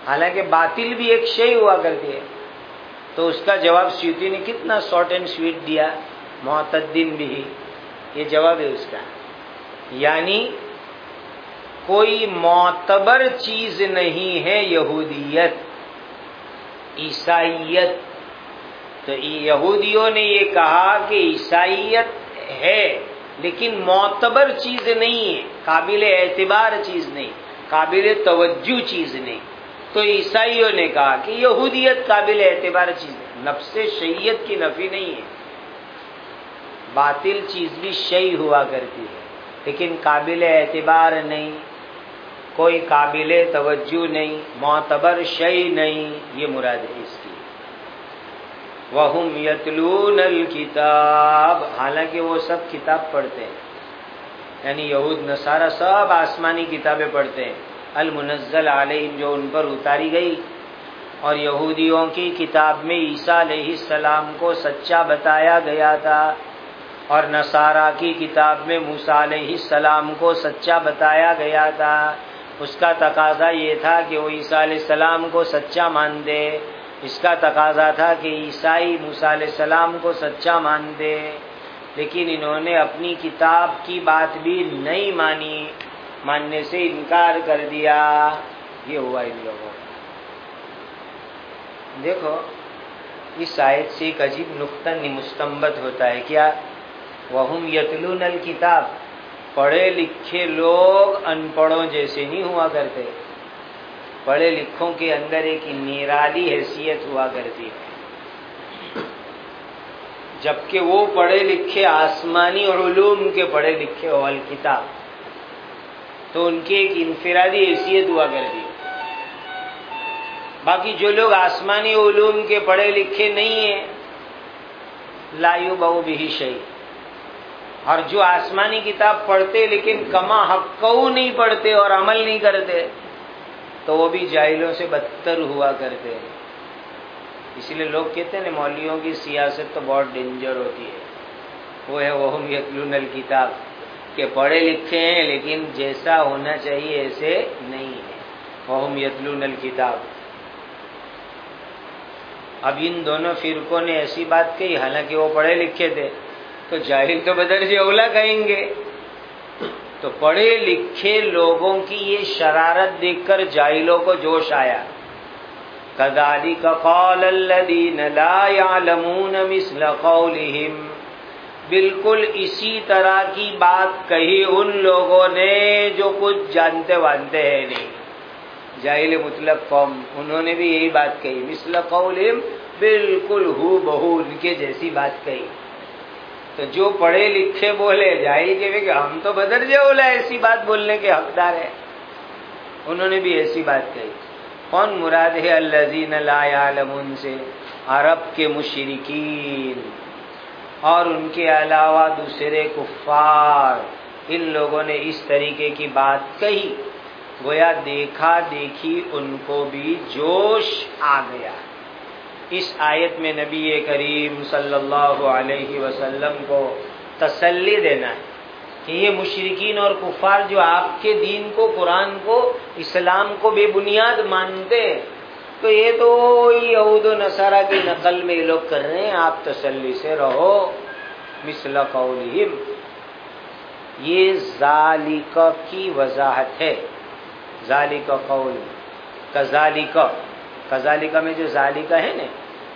حالانکہ باطل بھی ایک شے ہوا کرتی ہے. تو اس کا جواب سیوطی نے کتنا شارٹ اینڈ سویٹ دیا، معتدن بھی، یہ جواب ہے اس کا. یعنی کوئی معتبر چیز نہیں ہے یہودیت، عیسائیت. تو یہودیوں نے یہ کہا کہ عیسائیت ہے لیکن معتبر چیز نہیں ہے، قابل اعتبار چیز نہیں، قابل توجہ چیز نہیں. تو عیسائیوں نے کہا کہ یہودیت قابل اعتبار چیز ہے. نفس شیعت کی نفی نہیں ہے، باطل چیز بھی شیع ہوا کرتی ہے لیکن قابل اعتبار نہیں، کوئی قابل توجہ نہیں، معتبر شیع نہیں، یہ مراد ہے اس کی. وَهُمْ يَتْلُونَ الْكِتَابَ، حالانکہ وہ سب کتاب پڑھتے ہیں، یعنی یہود نصارہ سب آسمانی کتابیں پڑھتے ہیں، المنزل علیہم، جو ان پر اتاری گئی. اور یہودیوں کی کتاب میں عیسیٰ علیہ السلام کو سچا بتایا گیا تھا، اور نصارہ کی کتاب میں موسیٰ علیہ السلام کو سچا بتایا گیا تھا. اس کا تقاضا یہ تھا کہ وہ عیسیٰ علیہ السلام کو سچا مان دے، اس کا تقاضا تھا کہ عیسائی موسیٰ علیہ السلام کو سچا مان دے. لیکن انہوں نے اپنی کتاب کی بات بھی نہیں مانی، ماننے سے انکار کر دیا. یہ ہوا ان لوگوں کا. دیکھو اس آیت سے ایک عجیب نقطہ مستنبط ہوتا ہے. کیا؟ وَهُمْ يَتْلُونَ الْكِتَابَ، پڑھے لکھے لوگ ان پڑھوں جیسے نہیں ہوا کرتے. پڑھے لکھوں کے اندر ایک نرالی حیثیت ہوا کرتی ہے، جبکہ وہ پڑھے لکھے آسمانی علوم کے پڑھے لکھے ہو الکتاب، تو ان کی ایک انفرادی حیثیت ہوا کرتی ہے. باقی جو لوگ آسمانی علوم کے پڑھے لکھے نہیں ہیں، لا یبأ بہ شیء. اور جو آسمانی کتاب پڑھتے لیکن کما حقہ نہیں پڑھتے اور عمل نہیں کرتے، تو وہ بھی جاہلوں سے بدتر ہوا کرتے ہیں. اس لیے لوگ کہتے ہیں مولویوں کی سیاست تو بہت ڈینجر ہوتی ہے. وہ ہے وَهُمْ يَتْلُونَ الْكِتَابَ، کہ پڑھے لکھے ہیں لیکن جیسا ہونا چاہیے ایسے نہیں ہے. وَهُمْ يَتْلُونَ الْكِتَابَ. اب ان دونوں فرقوں نے ایسی بات کہی، حالانکہ وہ پڑھے لکھے تھے، تو جاہل تو بدرجہ اولا کہیں گے. تو پڑھے لکھے لوگوں کی یہ شرارت دیکھ کر جاہلوں کو جوش آیا. كَذَلِكَ قَالَ الَّذِينَ لَا يَعْلَمُونَ مِثْلَ قَوْلِهِمْ، بالکل اسی طرح کی بات کہی ان لوگوں نے جو کچھ جانتے وانتے ہیں نہیں. جاہل مطلق قوم، انہوں نے بھی یہی بات کہی، مثل قولہم، بالکل ہو بہو ان کے جیسی بات کہی. تو جو پڑھے لکھے بولے، جاہل کہے کہ ہم تو بدرجہ اولا ایسی بات بولنے کے حقدار ہیں. انہوں نے بھی ایسی بات کہی. کون مراد ہے الذین لا یعلمون سے؟ عرب کے مشرکین اور ان کے علاوہ دوسرے کفار. ان لوگوں نے اس طریقے کی بات کہی، گویا دیکھا دیکھی ان کو بھی جوش آ گیا. اس آیت میں نبی کریم صلی اللہ علیہ وسلم کو تسلی دینا ہے کہ یہ مشرکین اور کفار جو آپ کے دین کو، قرآن کو، اسلام کو بے بنیاد مانتے ہیں، تو یہ تو یہود و نصارہ کی نقل میں یہ لوگ کر رہے ہیں، آپ تسلی سے رہو. مثل قولہم، یہ ذالک کی وضاحت ہے. ذالک قول، کذالک، کذالک میں جو ذالک ہے نا،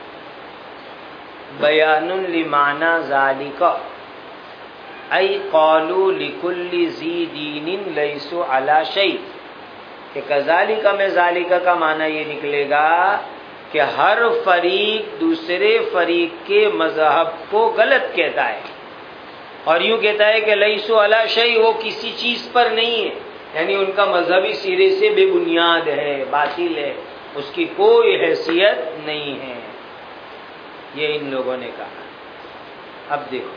بیان لمعنی ذالک، ای قالوا لکل ذی دین لیسوا علی شیء. کہ کذالک میں ذالک کا معنی یہ نکلے گا کہ ہر فریق دوسرے فریق کے مذہب کو غلط کہتا ہے، اور یوں کہتا ہے کہ لیسوا علی شیء، وہ کسی چیز پر نہیں ہے، یعنی ان کا مذہبی سرے سے بے بنیاد ہے، باطل ہے، اس کی کوئی حیثیت نہیں ہے. یہ ان لوگوں نے کہا. اب دیکھو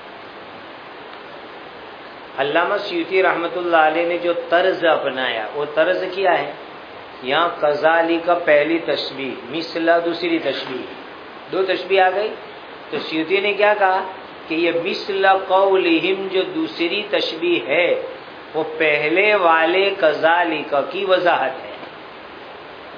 علامہ سیوطی رحمۃ اللہ علیہ نے جو طرز اپنایا، وہ طرز کیا ہے؟ یہاں کذالک کا پہلی تشبیہ، مثل دوسری تشبیہ، دو تشبیہ آ گئی. تو سیوطی نے کیا کہا کہ یہ مثل قولہم جو دوسری تشبیہ ہے وہ پہلے والے کذالک کی وضاحت ہے.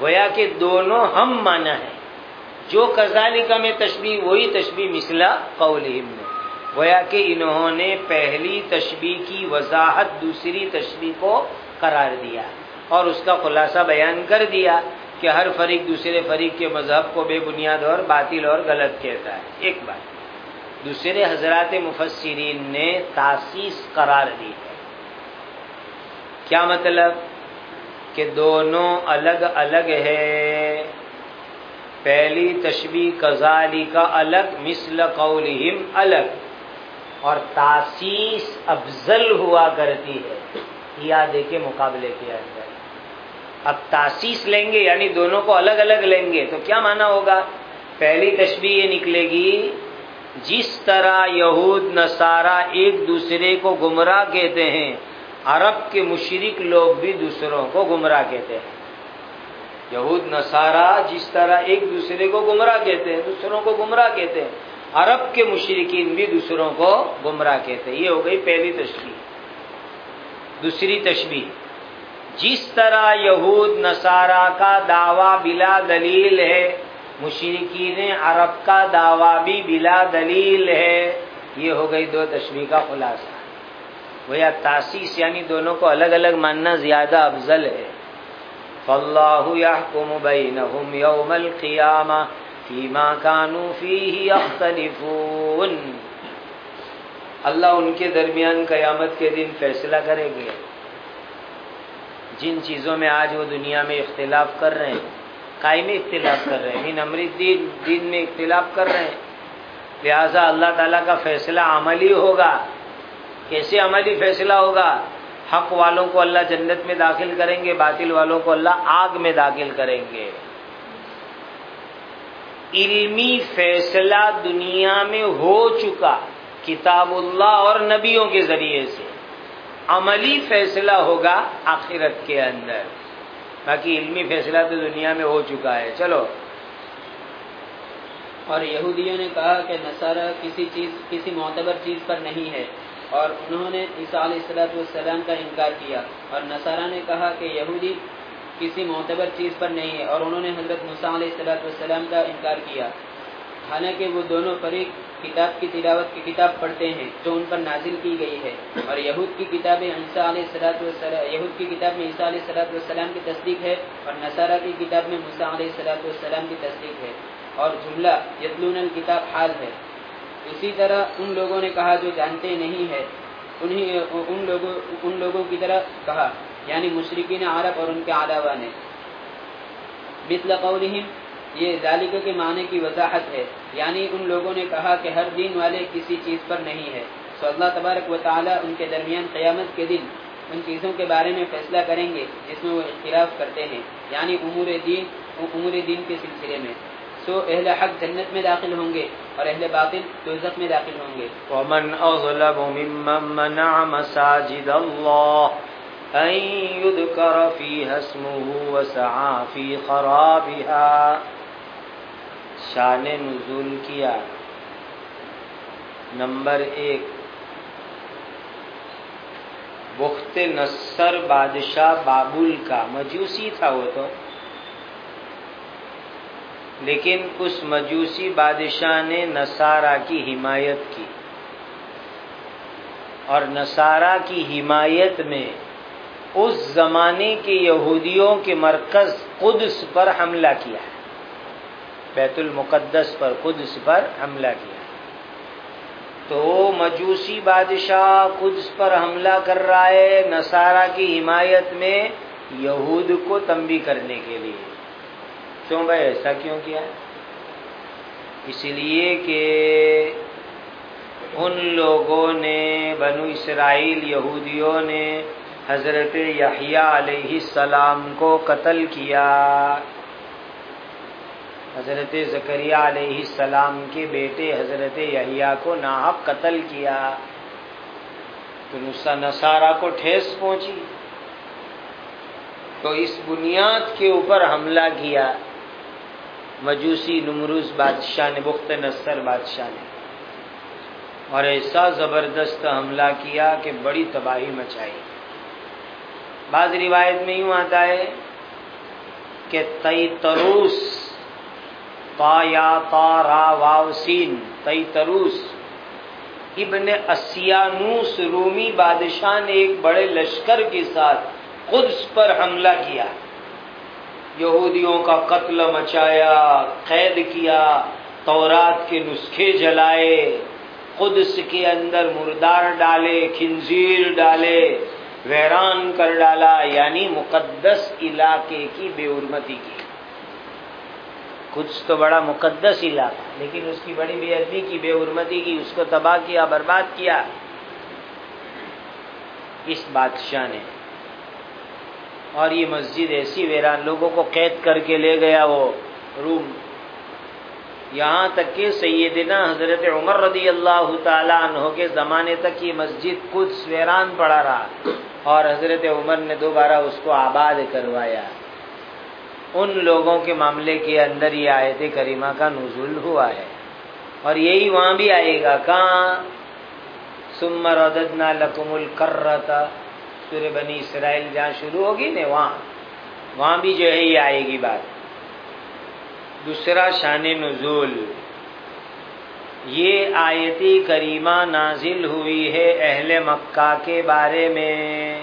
گویا کہ دونوں ہم معنی ہے. جو کذالک میں تشبیہ وہی تشبیہ مثل قولہم میں. گویا کہ انہوں نے پہلی تشبیہ کی وضاحت دوسری تشبیہ کو قرار دیا اور اس کا خلاصہ بیان کر دیا کہ ہر فریق دوسرے فریق کے مذہب کو بے بنیاد اور باطل اور غلط کہتا ہے. ایک بات. دوسرے حضرات مفسرین نے تاسیس قرار دی ہے. کیا مطلب؟ کہ دونوں الگ الگ ہے. پہلی تشبیہ کذالک الگ، مثل قولہم الگ، اور تاسیس افضل ہوا کرتی ہے ایادے کے مقابلے کے اندر. اب تاسیس لیں گے یعنی دونوں کو الگ الگ لیں گے تو کیا معنی ہوگا؟ پہلی تشبیہ یہ نکلے گی جس طرح یہود نصارہ ایک دوسرے کو گمراہ کہتے ہیں، عرب کے مشرک لوگ بھی دوسروں کو گمراہ کہتے ہیں. یہود نصارہ جس طرح ایک دوسرے کو گمراہ کہتے ہیں، دوسروں کو گمراہ کہتے ہیں، عرب کے مشرکین بھی دوسروں کو گمراہ کہتے ہیں. یہ ہو گئی پہلی تشبیہ. دوسری تشبیہ، جس طرح یہود نصارہ کا دعویٰ بلا دلیل ہے، مشرکین عرب کا دعویٰ بھی بلا دلیل ہے. یہ ہو گئی دو تشبیہ کا خلاصہ. وہ یا تاسیس یعنی دونوں کو الگ الگ ماننا زیادہ افضل ہے. فاللہ یحکم بینہم یوم القیامہ فیما کانوا فیہ یختلفون. اللہ ان کے درمیان قیامت کے دن فیصلہ کریں گے جن چیزوں میں آج وہ دنیا میں اختلاف کر رہے ہیں، قائمی اختلاف کر رہے ہیں، ان امر الدین دین میں اختلاف کر رہے ہیں. لہذا اللہ تعالیٰ کا فیصلہ عملی ہوگا. کیسے عملی فیصلہ ہوگا؟ حق والوں کو اللہ جنت میں داخل کریں گے، باطل والوں کو اللہ آگ میں داخل کریں گے. علمی فیصلہ دنیا میں ہو چکا کتاب اللہ اور نبیوں کے ذریعے سے. عملی فیصلہ ہوگا آخرت کے اندر. باقی علمی فیصلہ تو دنیا میں ہو چکا ہے. چلو.
اور یہودیوں نے کہا کہ نصارہ کسی چیز کسی معتبر چیز پر نہیں ہے، اور انہوں نے عیسیٰ علیہ الصلوۃ والسلام کا انکار کیا. اور نصارہ نے کہا کہ یہودی کسی معتبر چیز پر نہیں ہے، اور انہوں نے حضرت موسیٰ علیہ الصلوۃ والسلام کا انکار کیا. حالانکہ وہ دونوں فریق کتاب کی تلاوت کی کتاب پڑھتے ہیں جو ان پر نازل کی گئی ہے، اور یہود کی کتاب عیسیٰ علیہ الصلوۃ والسلام یہود کی کتاب میں عیسیٰ علیہ الصلوۃ والسلام کی تصدیق ہے، اور نصارہ کی کتاب میں موسیٰ علیہ الصلوۃ والسلام کی تصدیق ہے، اور جملہ یتلون الکتاب حال ہے. اسی طرح ان لوگوں نے کہا جو جانتے نہیں ہے، انہیں ان لوگوں ان لوگوں کی طرح کہا، یعنی مشرکین عرب اور ان کے علاوہ نے. مثل قولہم، یہ ذالک کے معنی کی وضاحت ہے، یعنی ان لوگوں نے کہا کہ ہر دین والے کسی چیز پر نہیں ہے. سو اللہ تبارک و تعالی ان کے درمیان قیامت کے دن ان چیزوں کے بارے میں فیصلہ کریں گے جس میں وہ اختلاف کرتے ہیں، یعنی امور دین امور دین کے سلسلے میں. سو اہل حق جنت میں داخل ہوں گے اور اہل باطل دوزخ میں داخل ہوں گے.
ومن اظلم ممن منع مساجد اللہ ان يذكر فيها اسمه وسعى في خرابها. شان نزول کیا. نمبر ایک، بخت نصر بادشاہ بابل کا مجوسی تھا وہ تو، لیکن اس مجوسی بادشاہ نے نصارہ کی حمایت کی، اور نصارہ کی حمایت میں اس زمانے کے یہودیوں کے مرکز قدس پر حملہ کیا، بیت المقدس پر، قدس پر حملہ کیا. تو مجوسی بادشاہ قدس پر حملہ کر رہا ہے نصارہ کی حمایت میں یہود کو تنبیہ کرنے کے لیے. کیوں بھائی ایسا کیوں کیا؟ اس لیے کہ ان لوگوں نے بنو اسرائیل یہودیوں نے حضرت یحییٰ علیہ السلام کو قتل کیا. حضرت زکریا علیہ السلام کے بیٹے حضرت یحییٰ کو ناحق قتل کیا. تو نصارہ کو ٹھیس پہنچی، تو اس بنیاد کے اوپر حملہ کیا مجوسی نمروز بادشاہ نے، بخت نصر بادشاہ نے، اور ایسا زبردست حملہ کیا کہ بڑی تباہی مچائی. بعض روایت میں یوں آتا ہے کہ تیتروس، تا یا تا را واو سین، تیتروس ابن اسیانوس رومی بادشاہ نے ایک بڑے لشکر کے ساتھ قدس پر حملہ کیا، یہودیوں کا قتل مچایا، قید کیا، تورات کے نسخے جلائے، قدس کے اندر مردار ڈالے، خنزیر ڈالے، ویران کر ڈالا، یعنی مقدس علاقے کی بے حرمتی کی۔ قدس تو بڑا مقدس علاقہ، لیکن اس کی بڑی بے ادبی کی، بے حرمتی کی، اس کو تباہ کیا، برباد کیا اس بادشاہ نے۔ اور یہ مسجد ایسی ویران، لوگوں کو قید کر کے لے گیا وہ روم، یہاں تک کہ سیدنا حضرت عمر رضی اللہ تعالی عنہ کے زمانے تک یہ مسجد قدس ویران پڑا رہا، اور حضرت عمر نے دوبارہ اس کو آباد کروایا۔ ان لوگوں کے معاملے کے اندر یہ آیت کریمہ کا نزول ہوا ہے، اور یہی وہاں بھی آئے گا۔ کہاں؟ ثم رددنا لکم الکرۃ، سورہ بنی اسرائیل جہاں شروع ہوگی نا، وہاں وہاں بھی جو ہے یہ آئے گی بات۔ دوسرا شان نزول، یہ آیت کریمہ نازل ہوئی ہے اہل مکہ کے بارے میں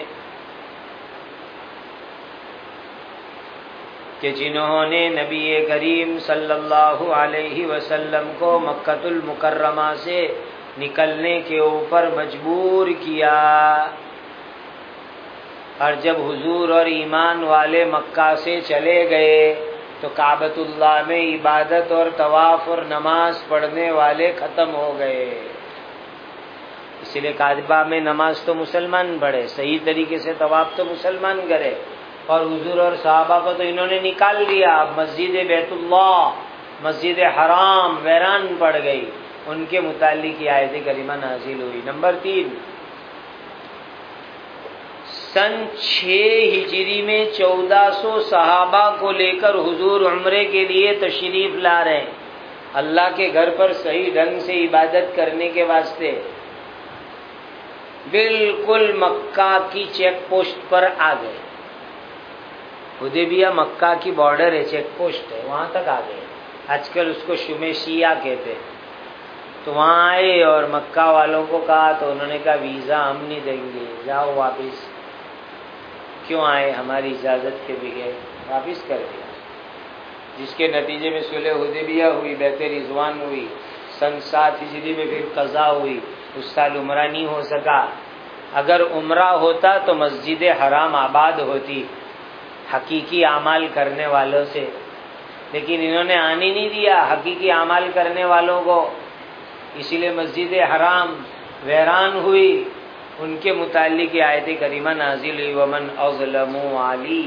کہ جنہوں نے نبی کریم صلی اللہ علیہ وسلم کو مکۃ المکرمہ سے نکلنے کے اوپر مجبور کیا، اور جب حضور اور ایمان والے مکہ سے چلے گئے تو کعبۃ اللہ میں عبادت اور طواف اور نماز پڑھنے والے ختم ہو گئے۔ اس لیے کعبہ میں نماز تو مسلمان پڑھے، صحیح طریقے سے طواف تو مسلمان کرے، اور حضور اور صحابہ کو تو انہوں نے نکال دیا۔ اب مسجد بیت اللہ، مسجد حرام ویران پڑ گئی، ان کے متعلق یہ آیت کریمہ نازل ہوئی۔ نمبر تین، سن چھ ہجری میں چودہ سو صحابہ کو لے کر حضور عمرے کے لیے تشریف لا رہے ہیں، اللہ کے گھر پر صحیح ڈھنگ سے عبادت کرنے کے واسطے۔ بالکل مکہ کی چیک پوسٹ پر آ گئے، حدیبیہ مکہ کی بارڈر ہے، چیک پوسٹ ہے، وہاں تک آ گئے۔ آج کل اس کو شمیشیہ کہتے ہیں۔ تو وہاں آئے اور مکہ والوں کو کہا تو انہوں نے کہا ویزا ہم نہیں دیں گے، جاؤ واپس۔ کیوں آئے؟ ہماری اجازت کے بغیر، واپس کر دیا، جس کے نتیجے میں صلح حدیبیہ ہوئی، بیعت رضوان ہوئی، سن سات ہجری میں پھر قضا ہوئی۔ اس سال عمرہ نہیں ہو سکا، اگر عمرہ ہوتا تو مسجد حرام آباد ہوتی حقیقی اعمال کرنے والوں سے، لیکن انہوں نے آنے نہیں دیا حقیقی اعمال کرنے والوں کو، اسی لیے مسجد حرام ویران ہوئی۔ ان کے متعلق آیت کریمہ نازل ہوئی، ومن اظلم علی۔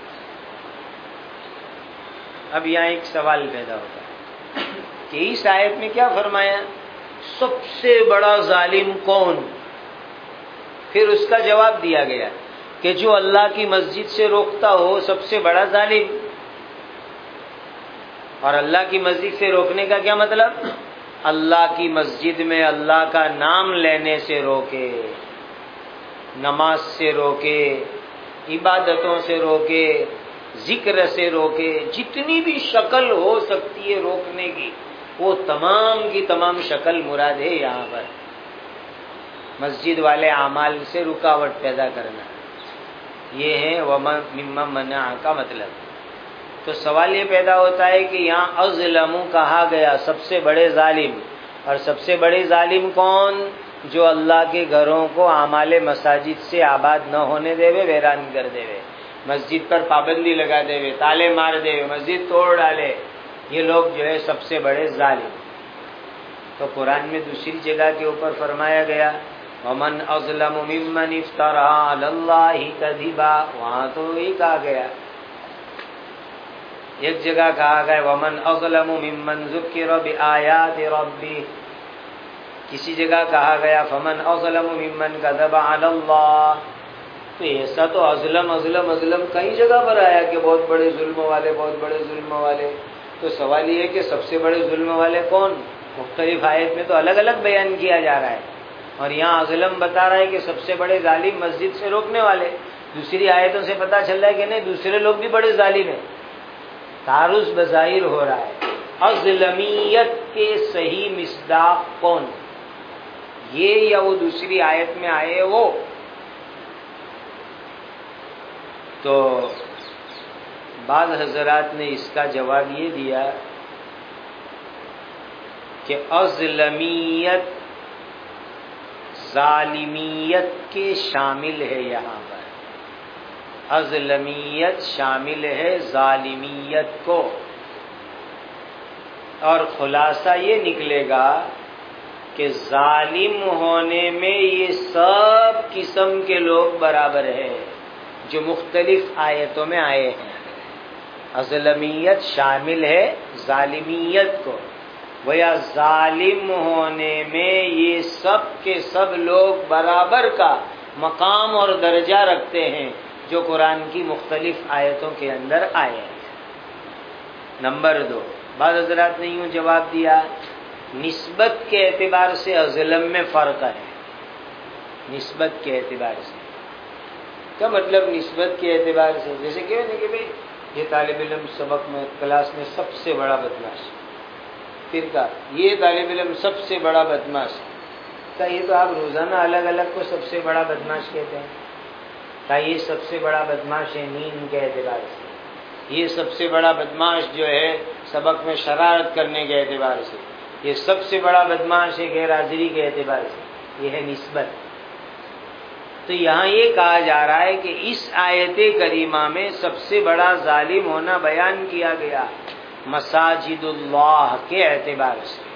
اب یہاں ایک سوال پیدا ہوتا ہے کہ اس آیت میں کیا فرمایا؟ سب سے بڑا ظالم کون؟ پھر اس کا جواب دیا گیا کہ جو اللہ کی مسجد سے روکتا ہو سب سے بڑا ظالم۔ اور اللہ کی مسجد سے روکنے کا کیا مطلب؟ اللہ کی مسجد میں اللہ کا نام لینے سے روکے، نماز سے روکے، عبادتوں سے روکے، ذکر سے روکے، جتنی بھی شکل ہو سکتی ہے روکنے کی، وہ تمام کی تمام شکل مراد ہے یہاں پر۔ مسجد والے اعمال سے رکاوٹ پیدا کرنا، یہ ہے وَمَن مِّمَّن مَّنَعَ کا مطلب۔ تو سوال یہ پیدا ہوتا ہے کہ یہاں اظلم کہا گیا، سب سے بڑے ظالم، اور سب سے بڑے ظالم کون؟ جو اللہ کے گھروں کو اعمال مساجد سے آباد نہ ہونے دے وے، ویران کر دے وے، مسجد پر پابندی لگا دے وے، تالے مار دے وے، مسجد توڑ ڈالے، یہ لوگ جو ہے سب سے بڑے ظالم۔ تو قرآن میں دوسری جگہ کے اوپر فرمایا گیا وَمَنْ أَظْلَمُ مِمَّنِ افْتَرَىٰ عَلَى اللَّهِ كَذِبًا، وہاں تو وہی کہا گیا۔ ایک جگہ کہا گیا وَمَنْ أَظْلَمُ مِمَّنْ ذُكِّرَ بِآيَاتِ رَبِّهِ، کسی جگہ کہا گیا فَمَنْ أَظْلَمُ مِمَّنْ كَذَبَ عَلَى اللَّهِ۔ تو ایسا تو ازلم ازلم ازلم کئی جگہ پر آیا کہ بہت بڑے ظلم والے، بہت بڑے ظلم والے۔ تو سوال یہ ہے کہ سب سے بڑے ظلم والے کون؟ مختلف آیت میں تو الگ الگ بیان کیا جا رہا ہے، اور یہاں ازلم بتا رہا ہے کہ سب سے بڑے ظالم مسجد سے روکنے والے۔ دوسری آیتوں سے پتہ چل رہا ہے کہ نہیں، دوسرے لوگ بھی بڑے ظالم ہیں، تعارض بظاہر ہو رہا ہے۔ اظلمیت کے صحیح مصداق کون؟ یہ یا وہ دوسری آیت میں آئے وہ؟ تو بعض حضرات نے اس کا جواب یہ دیا کہ اظلمیت ظالمیت کے شامل ہے، یہاں پر اظلمیت شامل ہے ظالمیت کو، اور خلاصہ یہ نکلے گا کہ ظالم ہونے میں یہ سب قسم کے لوگ برابر ہیں جو مختلف آیتوں میں آئے ہیں۔ اظلمیت شامل ہے ظالمیت کو، ویا ظالم ہونے میں یہ سب کے سب لوگ برابر کا مقام اور درجہ رکھتے ہیں جو قرآن کی مختلف آیتوں کے اندر آئے ہیں۔ نمبر دو، بعض حضرات نے یوں جواب دیا نسبت کے اعتبار سے اظلم میں فرق ہے۔ نسبت کے اعتبار سے کیا مطلب؟ نسبت کے اعتبار سے جیسے کہ کہ بھئی یہ طالب علم سبق میں کلاس میں سب سے بڑا بدماش، پھر کہا یہ طالب علم سب سے بڑا بدماش، کیا یہ تو آپ روزانہ الگ الگ کو سب سے بڑا بدماش کہتے ہیں؟ کیا یہ سب سے بڑا بدماش ہے نیند کے اعتبار سے، یہ سب سے بڑا بدماش جو ہے سبق میں شرارت کرنے کے اعتبار سے، یہ سب سے بڑا بدماش ہے غیر حاضری کے اعتبار سے، یہ ہے نسبت۔ تو یہاں یہ کہا جا رہا ہے کہ اس آیت کریمہ میں سب سے بڑا ظالم ہونا بیان کیا گیا مساجد اللہ کے اعتبار سے،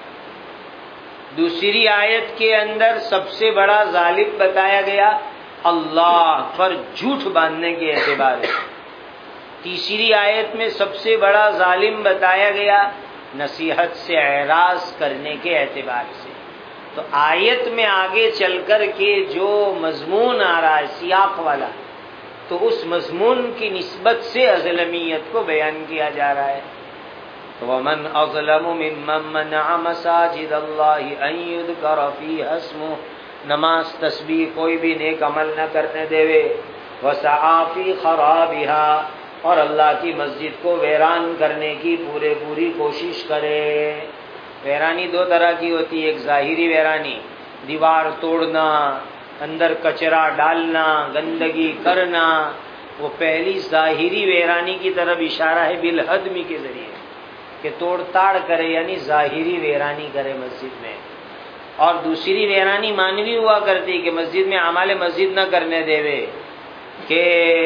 دوسری آیت کے اندر سب سے بڑا ظالم بتایا گیا اللہ پر جھوٹ باندھنے کے اعتبار سے، تیسری آیت میں سب سے بڑا ظالم بتایا گیا نصیحت سے اعراض کرنے کے اعتبار سے۔ تو آیت میں آگے چل کر کے جو مضمون آ رہا ہے سیاق والا، تو اس مضمون کی نسبت سے اظلمیت کو بیان کیا جا رہا ہے۔ وَمَنْ أَظْلَمُ مِمَّنْ مَنَعَ مَسَاجِدَ اللَّهِ أَنْ يُذْكَرَ فِيهَا اسْمُهُ، نماز تسبیح کوئی بھی نیک عمل نہ کرنے دیوے، وَسَعَى فِي خَرَابِهَا، اور اللہ کی مسجد کو ویران کرنے کی پورے پوری کوشش کرے۔ ویرانی دو طرح کی ہوتی ہے، ایک ظاہری ویرانی، دیوار توڑنا، اندر کچرا ڈالنا، گندگی کرنا، وہ پہلی ظاہری ویرانی کی طرف اشارہ ہے بالہدمی کے ذریعے کہ توڑ تاڑ کرے، یعنی ظاہری ویرانی کرے مسجد میں۔ اور دوسری ویرانی مانوی ہوا کرتی کہ مسجد میں اعمال مسجد نہ کرنے دیوے، کہ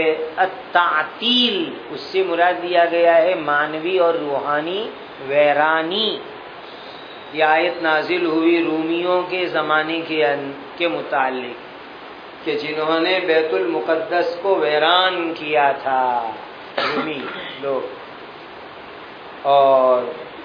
التعطیل اس سے مراد دیا گیا ہے مانوی اور روحانی ویرانی۔ یہ آیت نازل ہوئی رومیوں کے زمانے کے کے متعلق کہ جنہوں نے بیت المقدس کو ویران کیا تھا، رومی لوگ، اور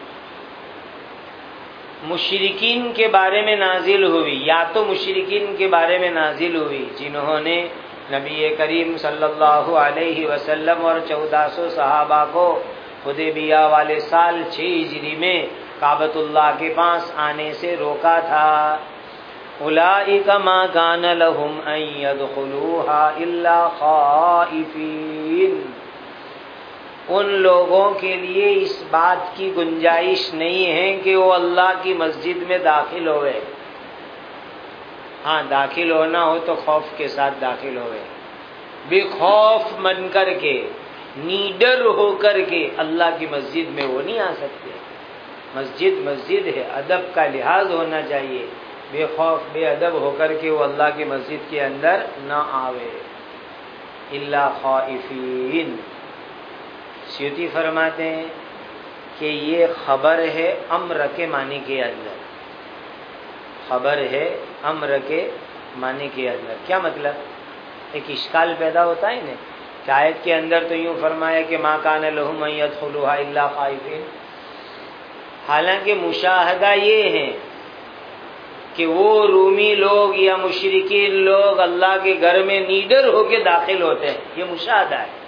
مشرکین کے بارے میں نازل ہوئی، یا تو مشرکین کے بارے میں نازل ہوئی جنہوں نے نبی کریم صلی اللہ علیہ وسلم اور چودہ سو صحابہ کو حدیبیہ والے سال چھ ہجری میں کعبۃ اللہ کے پاس آنے سے روکا تھا۔ اولئک ما کان لهم ان يدخلوها الا خائفین، ان لوگوں کے لیے اس بات کی گنجائش نہیں ہے کہ وہ اللہ کی مسجد میں داخل ہوئے، ہاں داخل ہونا ہو تو خوف کے ساتھ داخل ہوئے، بے خوف من کر کے، نیڈر ہو کر کے اللہ کی مسجد میں وہ نہیں آ سکتے۔ مسجد مسجد ہے، ادب کا لحاظ ہونا چاہیے، بے خوف بے ادب ہو کر کے وہ اللہ کی مسجد کے اندر نہ آوے، الا خائفین۔ سیوطی فرماتے ہیں کہ یہ خبر ہے امر کے معنی کے اندر، خبر ہے امر کے معنی کے اندر۔ کیا مطلب؟ ایک اشکال پیدا ہوتا ہے نا کہ آیت کے اندر تو یوں فرمایا کہ ما کان لهم ان يدخلوها الا خائفین، حالانکہ مشاہدہ یہ ہے کہ وہ رومی لوگ یا مشرکین لوگ اللہ کے گھر میں نیڈر ہو کے داخل ہوتے ہیں، یہ مشاہدہ ہے۔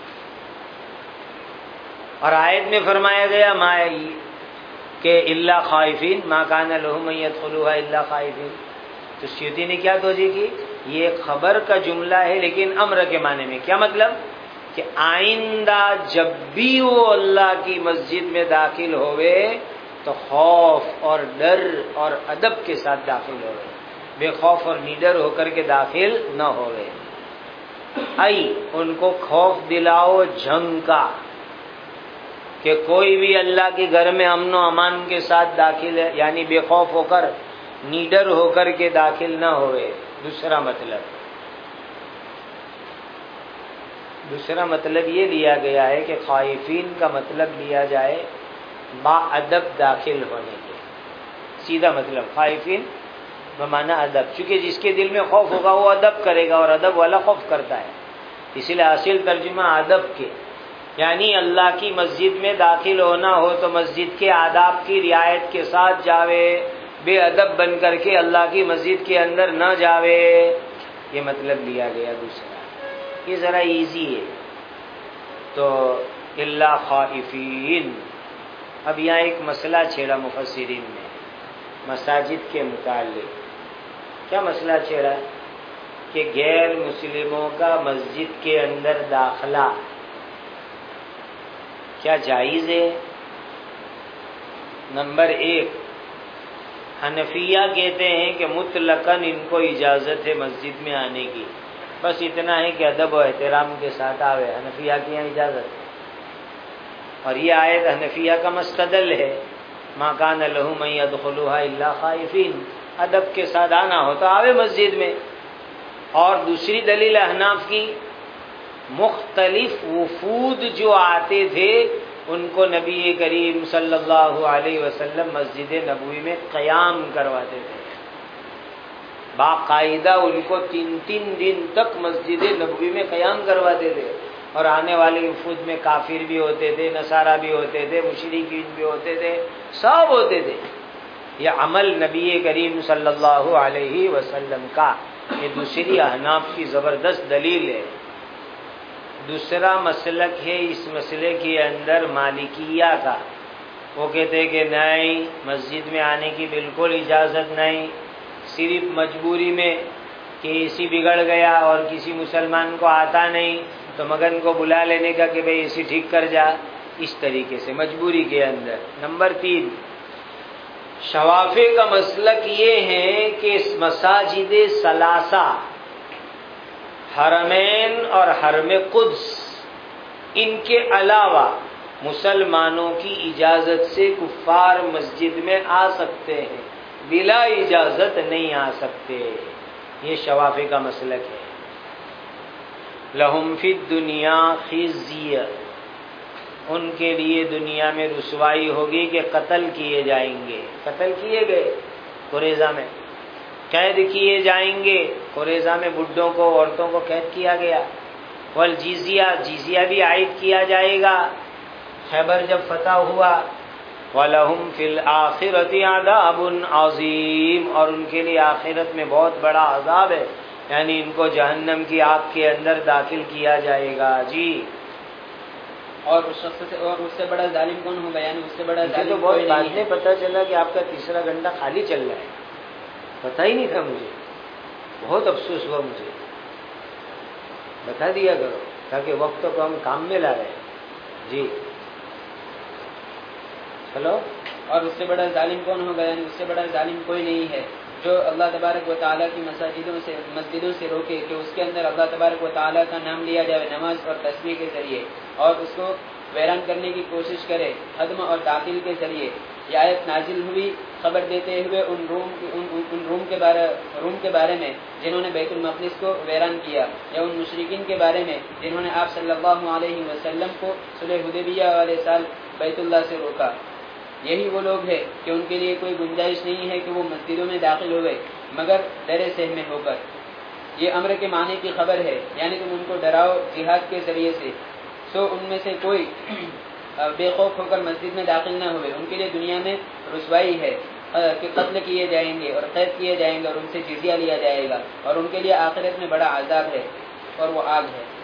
اور آیت میں فرمایا گیا ما کہ الا خائفین، ما کان لهم ان يدخلوها الا خائفین۔ تو سیوطی نے کیا توجہ کی؟ یہ خبر کا جملہ ہے لیکن امر کے معنی میں۔ کیا مطلب؟ کہ آئندہ جب بھی وہ اللہ کی مسجد میں داخل ہوئے تو خوف اور ڈر اور ادب کے ساتھ داخل ہوئے، بے خوف اور نڈر ہو کر کے داخل نہ ہوئے۔ آئی ان کو خوف دلاؤ جنگ کا، کہ کوئی بھی اللہ کے گھر میں امن و امان کے ساتھ داخل ہے، یعنی بے خوف ہو کر نڈر ہو کر کے داخل نہ ہوئے۔ دوسرا مطلب دوسرا مطلب یہ لیا گیا ہے کہ خائفین کا مطلب لیا جائے با ادب داخل ہونے کے، سیدھا مطلب خائفین بمعنی ادب، چونکہ جس کے دل میں خوف ہوگا وہ ادب کرے گا، اور ادب والا خوف کرتا ہے، اسی لیے اصل ترجمہ ادب کے، یعنی اللہ کی مسجد میں داخل ہونا ہو تو مسجد کے آداب کی رعایت کے ساتھ جاوے، بے ادب بن کر کے اللہ کی مسجد کے اندر نہ جاوے، یہ مطلب لیا گیا دوسرا۔ یہ ذرا ایزی ہے تو اللہ خائفین۔ اب یہاں ایک مسئلہ چھیڑا مفسرین نے مساجد کے متعلق۔ کیا مسئلہ چھیڑا؟ کہ غیر مسلموں کا مسجد کے اندر داخلہ کیا جائز ہے؟ نمبر ایک، حنفیہ کہتے ہیں کہ مطلقاً ان کو اجازت ہے مسجد میں آنے کی، بس اتنا ہے کہ ادب و احترام کے ساتھ آوے، حنفیہ کی یہاں اجازت ہے۔ اور یہ آیت حنفیہ کا مستدل ہے، ما کان لہم ان یدخلوها الا خائفین، ادب کے ساتھ آنا ہو تو آوے مسجد میں۔ اور دوسری دلیل احناف کی، مختلف وفود جو آتے تھے ان کو نبی کریم صلی اللہ علیہ وسلم مسجد نبوی میں قیام کرواتے تھے، باقاعدہ ان کو تین تین دن تک مسجد نبوی میں قیام کرواتے تھے، اور آنے والے وفود میں کافر بھی ہوتے تھے، نصارہ بھی ہوتے تھے، مشرکین بھی ہوتے تھے، سب ہوتے تھے۔ یہ عمل نبی کریم صلی اللہ علیہ وسلم کا، یہ دوسری احناف کی زبردست دلیل ہے۔ دوسرا مسلک ہے اس مسئلے کے اندر مالکیہ کا، وہ کہتے ہیں کہ نہیں، مسجد میں آنے کی بالکل اجازت نہیں، صرف مجبوری میں کہ اسی بگڑ گیا اور کسی مسلمان کو آتا نہیں تو مگن کو بلا لینے کا کہ بھئی اسی ٹھیک کر جا، اس طریقے سے مجبوری کے اندر۔ نمبر تین، شوافع کا مسلک یہ ہے کہ مساجد ثلاثہ، حرمین اور حرم قدس، ان کے علاوہ مسلمانوں کی اجازت سے کفار مسجد میں آ سکتے ہیں، بلا اجازت نہیں آ سکتے، یہ شوافع کا مسلک ہے۔ لہم فی الدنیا خزی، ان کے لیے دنیا میں رسوائی ہوگی کہ قتل کیے جائیں گے، قتل کیے گئے قریظہ میں، قید کیے جائیں گے، قریظہ میں بڈھوں کو عورتوں کو قید کیا گیا، والجزیہ، جزیہ بھی عائد کیا جائے گا خیبر جب فتح ہوا، وَلَهُمْ فِي الْآخِرَةِ عَذَابٌ عَظِيمٌ، اور ان کے لیے آخرت میں بہت بڑا عذاب ہے، یعنی ان کو جہنم کی آگ کے اندر داخل کیا جائے گا۔ جی،
اور اس شخص سے اور اس سے بڑا ظالم کون ہوگا؟ یعنی اس سے بڑا
مجھے
ظالم
تو بہت
کوئی
بعد
نہیں
میں
ہے۔
پتہ چلا کہ آپ کا تیسرا گھنٹہ خالی چل رہا ہے، پتہ ہی نہیں تھا مجھے، بہت افسوس ہوا مجھے، بتا دیا کرو تاکہ وقت کو ہم کام میں لا رہے ہیں۔ جی چلو،
اور اس سے بڑا ظالم کون ہوگا؟ یعنی اس سے بڑا ظالم کوئی نہیں ہے جو اللہ تبارک و تعالیٰ کی مساجدوں سے مسجدوں سے روکے کہ اس کے اندر اللہ تبارک و تعالیٰ کا نام لیا جائے نماز اور تسبیح کے ذریعے، اور اس کو ویران کرنے کی کوشش کرے ہدم اور تعطیل کے ذریعے۔ یہ آیت نازل ہوئی خبر دیتے ہوئے ان روم ان, ان روم کے بارے روم کے بارے میں جنہوں نے بیت المقدس کو ویران کیا، یا ان مشرکین کے بارے میں جنہوں نے آپ صلی اللہ علیہ وسلم کو صلح حدیبیہ والے سال بیت اللہ سے روکا۔ یہی وہ لوگ ہیں کہ ان کے لیے کوئی گنجائش نہیں ہے کہ وہ مسجدوں میں داخل ہوئے مگر ڈرے سہمے ہو کر۔ یہ امر کے معنی کی خبر ہے، یعنی تم ان کو ڈراؤ جہاد کے ذریعے سے، سو ان میں سے کوئی بے خوف ہو کر مسجد میں داخل نہ ہوئے۔ ان کے لیے دنیا میں رسوائی ہے کہ قتل کیے جائیں گے اور قید کیے جائیں گے اور ان سے جزیہ لیا جائے گا، اور ان کے لیے آخرت میں بڑا عذاب ہے اور وہ آگ ہے۔